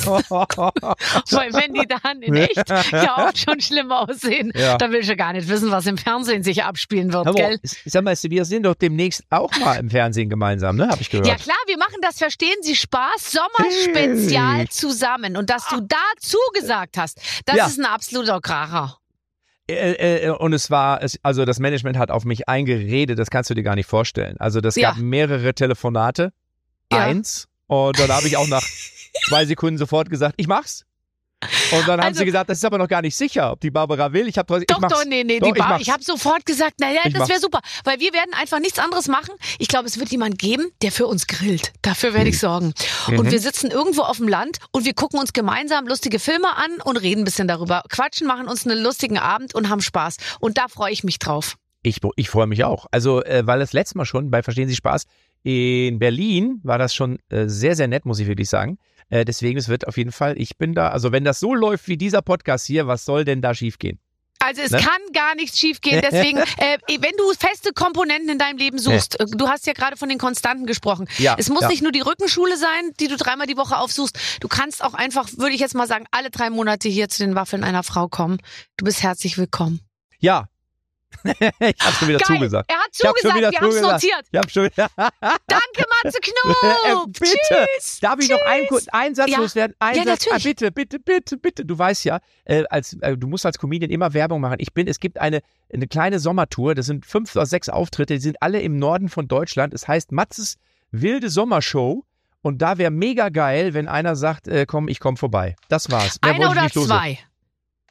wenn die dann in echt ja auch schon schlimm aussehen, dann will ich ja gar nicht wissen, was im Fernsehen sich abspielen wird, gell? Sag mal, wir sind doch demnächst auch mal im Fernsehen gemeinsam, ne? Hab ich gehört. Ja klar, wir machen das, verstehen Sie, Spaß, Sommerspezial zusammen. Und dass du dazu gesagt hast, das ist ein absoluter Kracher. Und also das Management hat auf mich eingeredet, das kannst du dir gar nicht vorstellen. Also das gab mehrere Telefonate, eins, und dann habe ich auch nach 2 Sekunden sofort gesagt, ich mach's. Und dann haben sie gesagt, das ist aber noch gar nicht sicher, ob die Barbara will. Ich habe sofort gesagt, naja, das wäre super, weil wir werden einfach nichts anderes machen. Ich glaube, es wird jemand geben, der für uns grillt. Dafür werde ich sorgen. Und wir sitzen irgendwo auf dem Land und wir gucken uns gemeinsam lustige Filme an und reden ein bisschen darüber. Quatschen, machen uns einen lustigen Abend und haben Spaß. Und da freue ich mich drauf. Ich freue mich auch. Also, weil das letzte Mal schon bei Verstehen Sie Spaß in Berlin war das schon sehr, sehr nett, muss ich wirklich sagen. Deswegen, es wird auf jeden Fall, ich bin da, also wenn das so läuft wie dieser Podcast hier, was soll denn da schiefgehen? Also es kann gar nichts schiefgehen, deswegen, wenn du feste Komponenten in deinem Leben suchst, du hast ja gerade von den Konstanten gesprochen, es muss nicht nur die Rückenschule sein, die du 3-mal die Woche aufsuchst, du kannst auch einfach, würde ich jetzt mal sagen, alle 3 Monate hier zu den Waffeln einer Frau kommen. Du bist herzlich willkommen. Ja. Ich habe schon wieder zugesagt. Er hat zugesagt, wir haben es notiert. Danke, Matze Knob. Bitte. Tschüss. Darf ich noch einen Satz loswerden? Natürlich. Bitte. Du weißt ja, du musst als Comedian immer Werbung machen. Es gibt eine kleine Sommertour, das sind 5 oder 6 Auftritte, die sind alle im Norden von Deutschland. Es heißt Matzes wilde Sommershow. Und da wäre mega geil, wenn einer sagt, komm, ich komme vorbei. Das war's. Einer oder 2?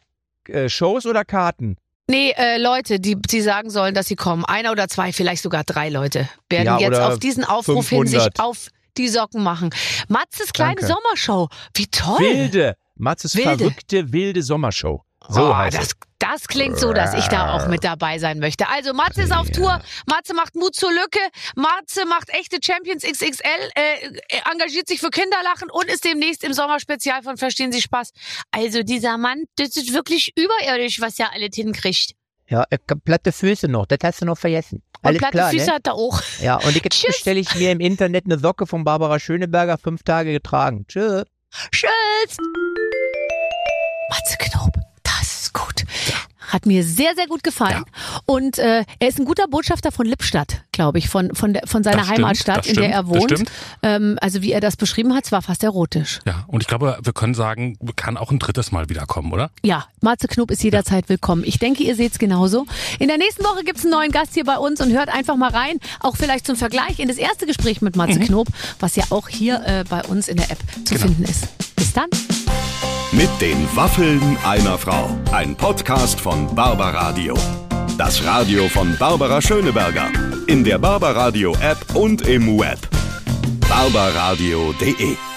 Shows oder Karten? Nee, Leute, die sagen sollen, dass sie kommen. 1 oder 2, vielleicht sogar 3 Leute werden jetzt auf diesen Aufruf 500. hin sich auf die Socken machen. Matzes kleine Sommershow. Wie toll. Matzes verrückte, wilde Sommershow. So heißt es. Das klingt so, dass ich da auch mit dabei sein möchte. Also Matze ist auf Tour, Matze macht Mut zur Lücke, Matze macht echte Champions XXL, engagiert sich für Kinderlachen und ist demnächst im Sommerspezial von Verstehen Sie Spaß. Also dieser Mann, das ist wirklich überirdisch, was er alles hinkriegt. Ja, platte Füße noch, das hast du noch vergessen. Alles platte klar, Füße ne? hat er auch. Ja, und jetzt bestelle ich mir im Internet eine Socke von Barbara Schöneberger, 5 Tage getragen. Tschüss. Tschüss. Matze Knob, das ist gut. Hat mir sehr, sehr gut gefallen. Ja. Und er ist ein guter Botschafter von Lippstadt, glaube ich, von seiner Heimatstadt, in der er wohnt. Also wie er das beschrieben hat, es war fast erotisch. Ja, und ich glaube, wir können sagen, kann auch ein 3. Mal wiederkommen, oder? Ja, Matze Knob ist jederzeit willkommen. Ich denke, ihr seht's genauso. In der nächsten Woche gibt's einen neuen Gast hier bei uns und hört einfach mal rein, auch vielleicht zum Vergleich in das erste Gespräch mit Matze Knob, was ja auch hier bei uns in der App zu finden ist. Bis dann. Mit den Waffeln einer Frau. Ein Podcast von Barbaradio. Das Radio von Barbara Schöneberger. In der Barbaradio App und im Web. barbaradio.de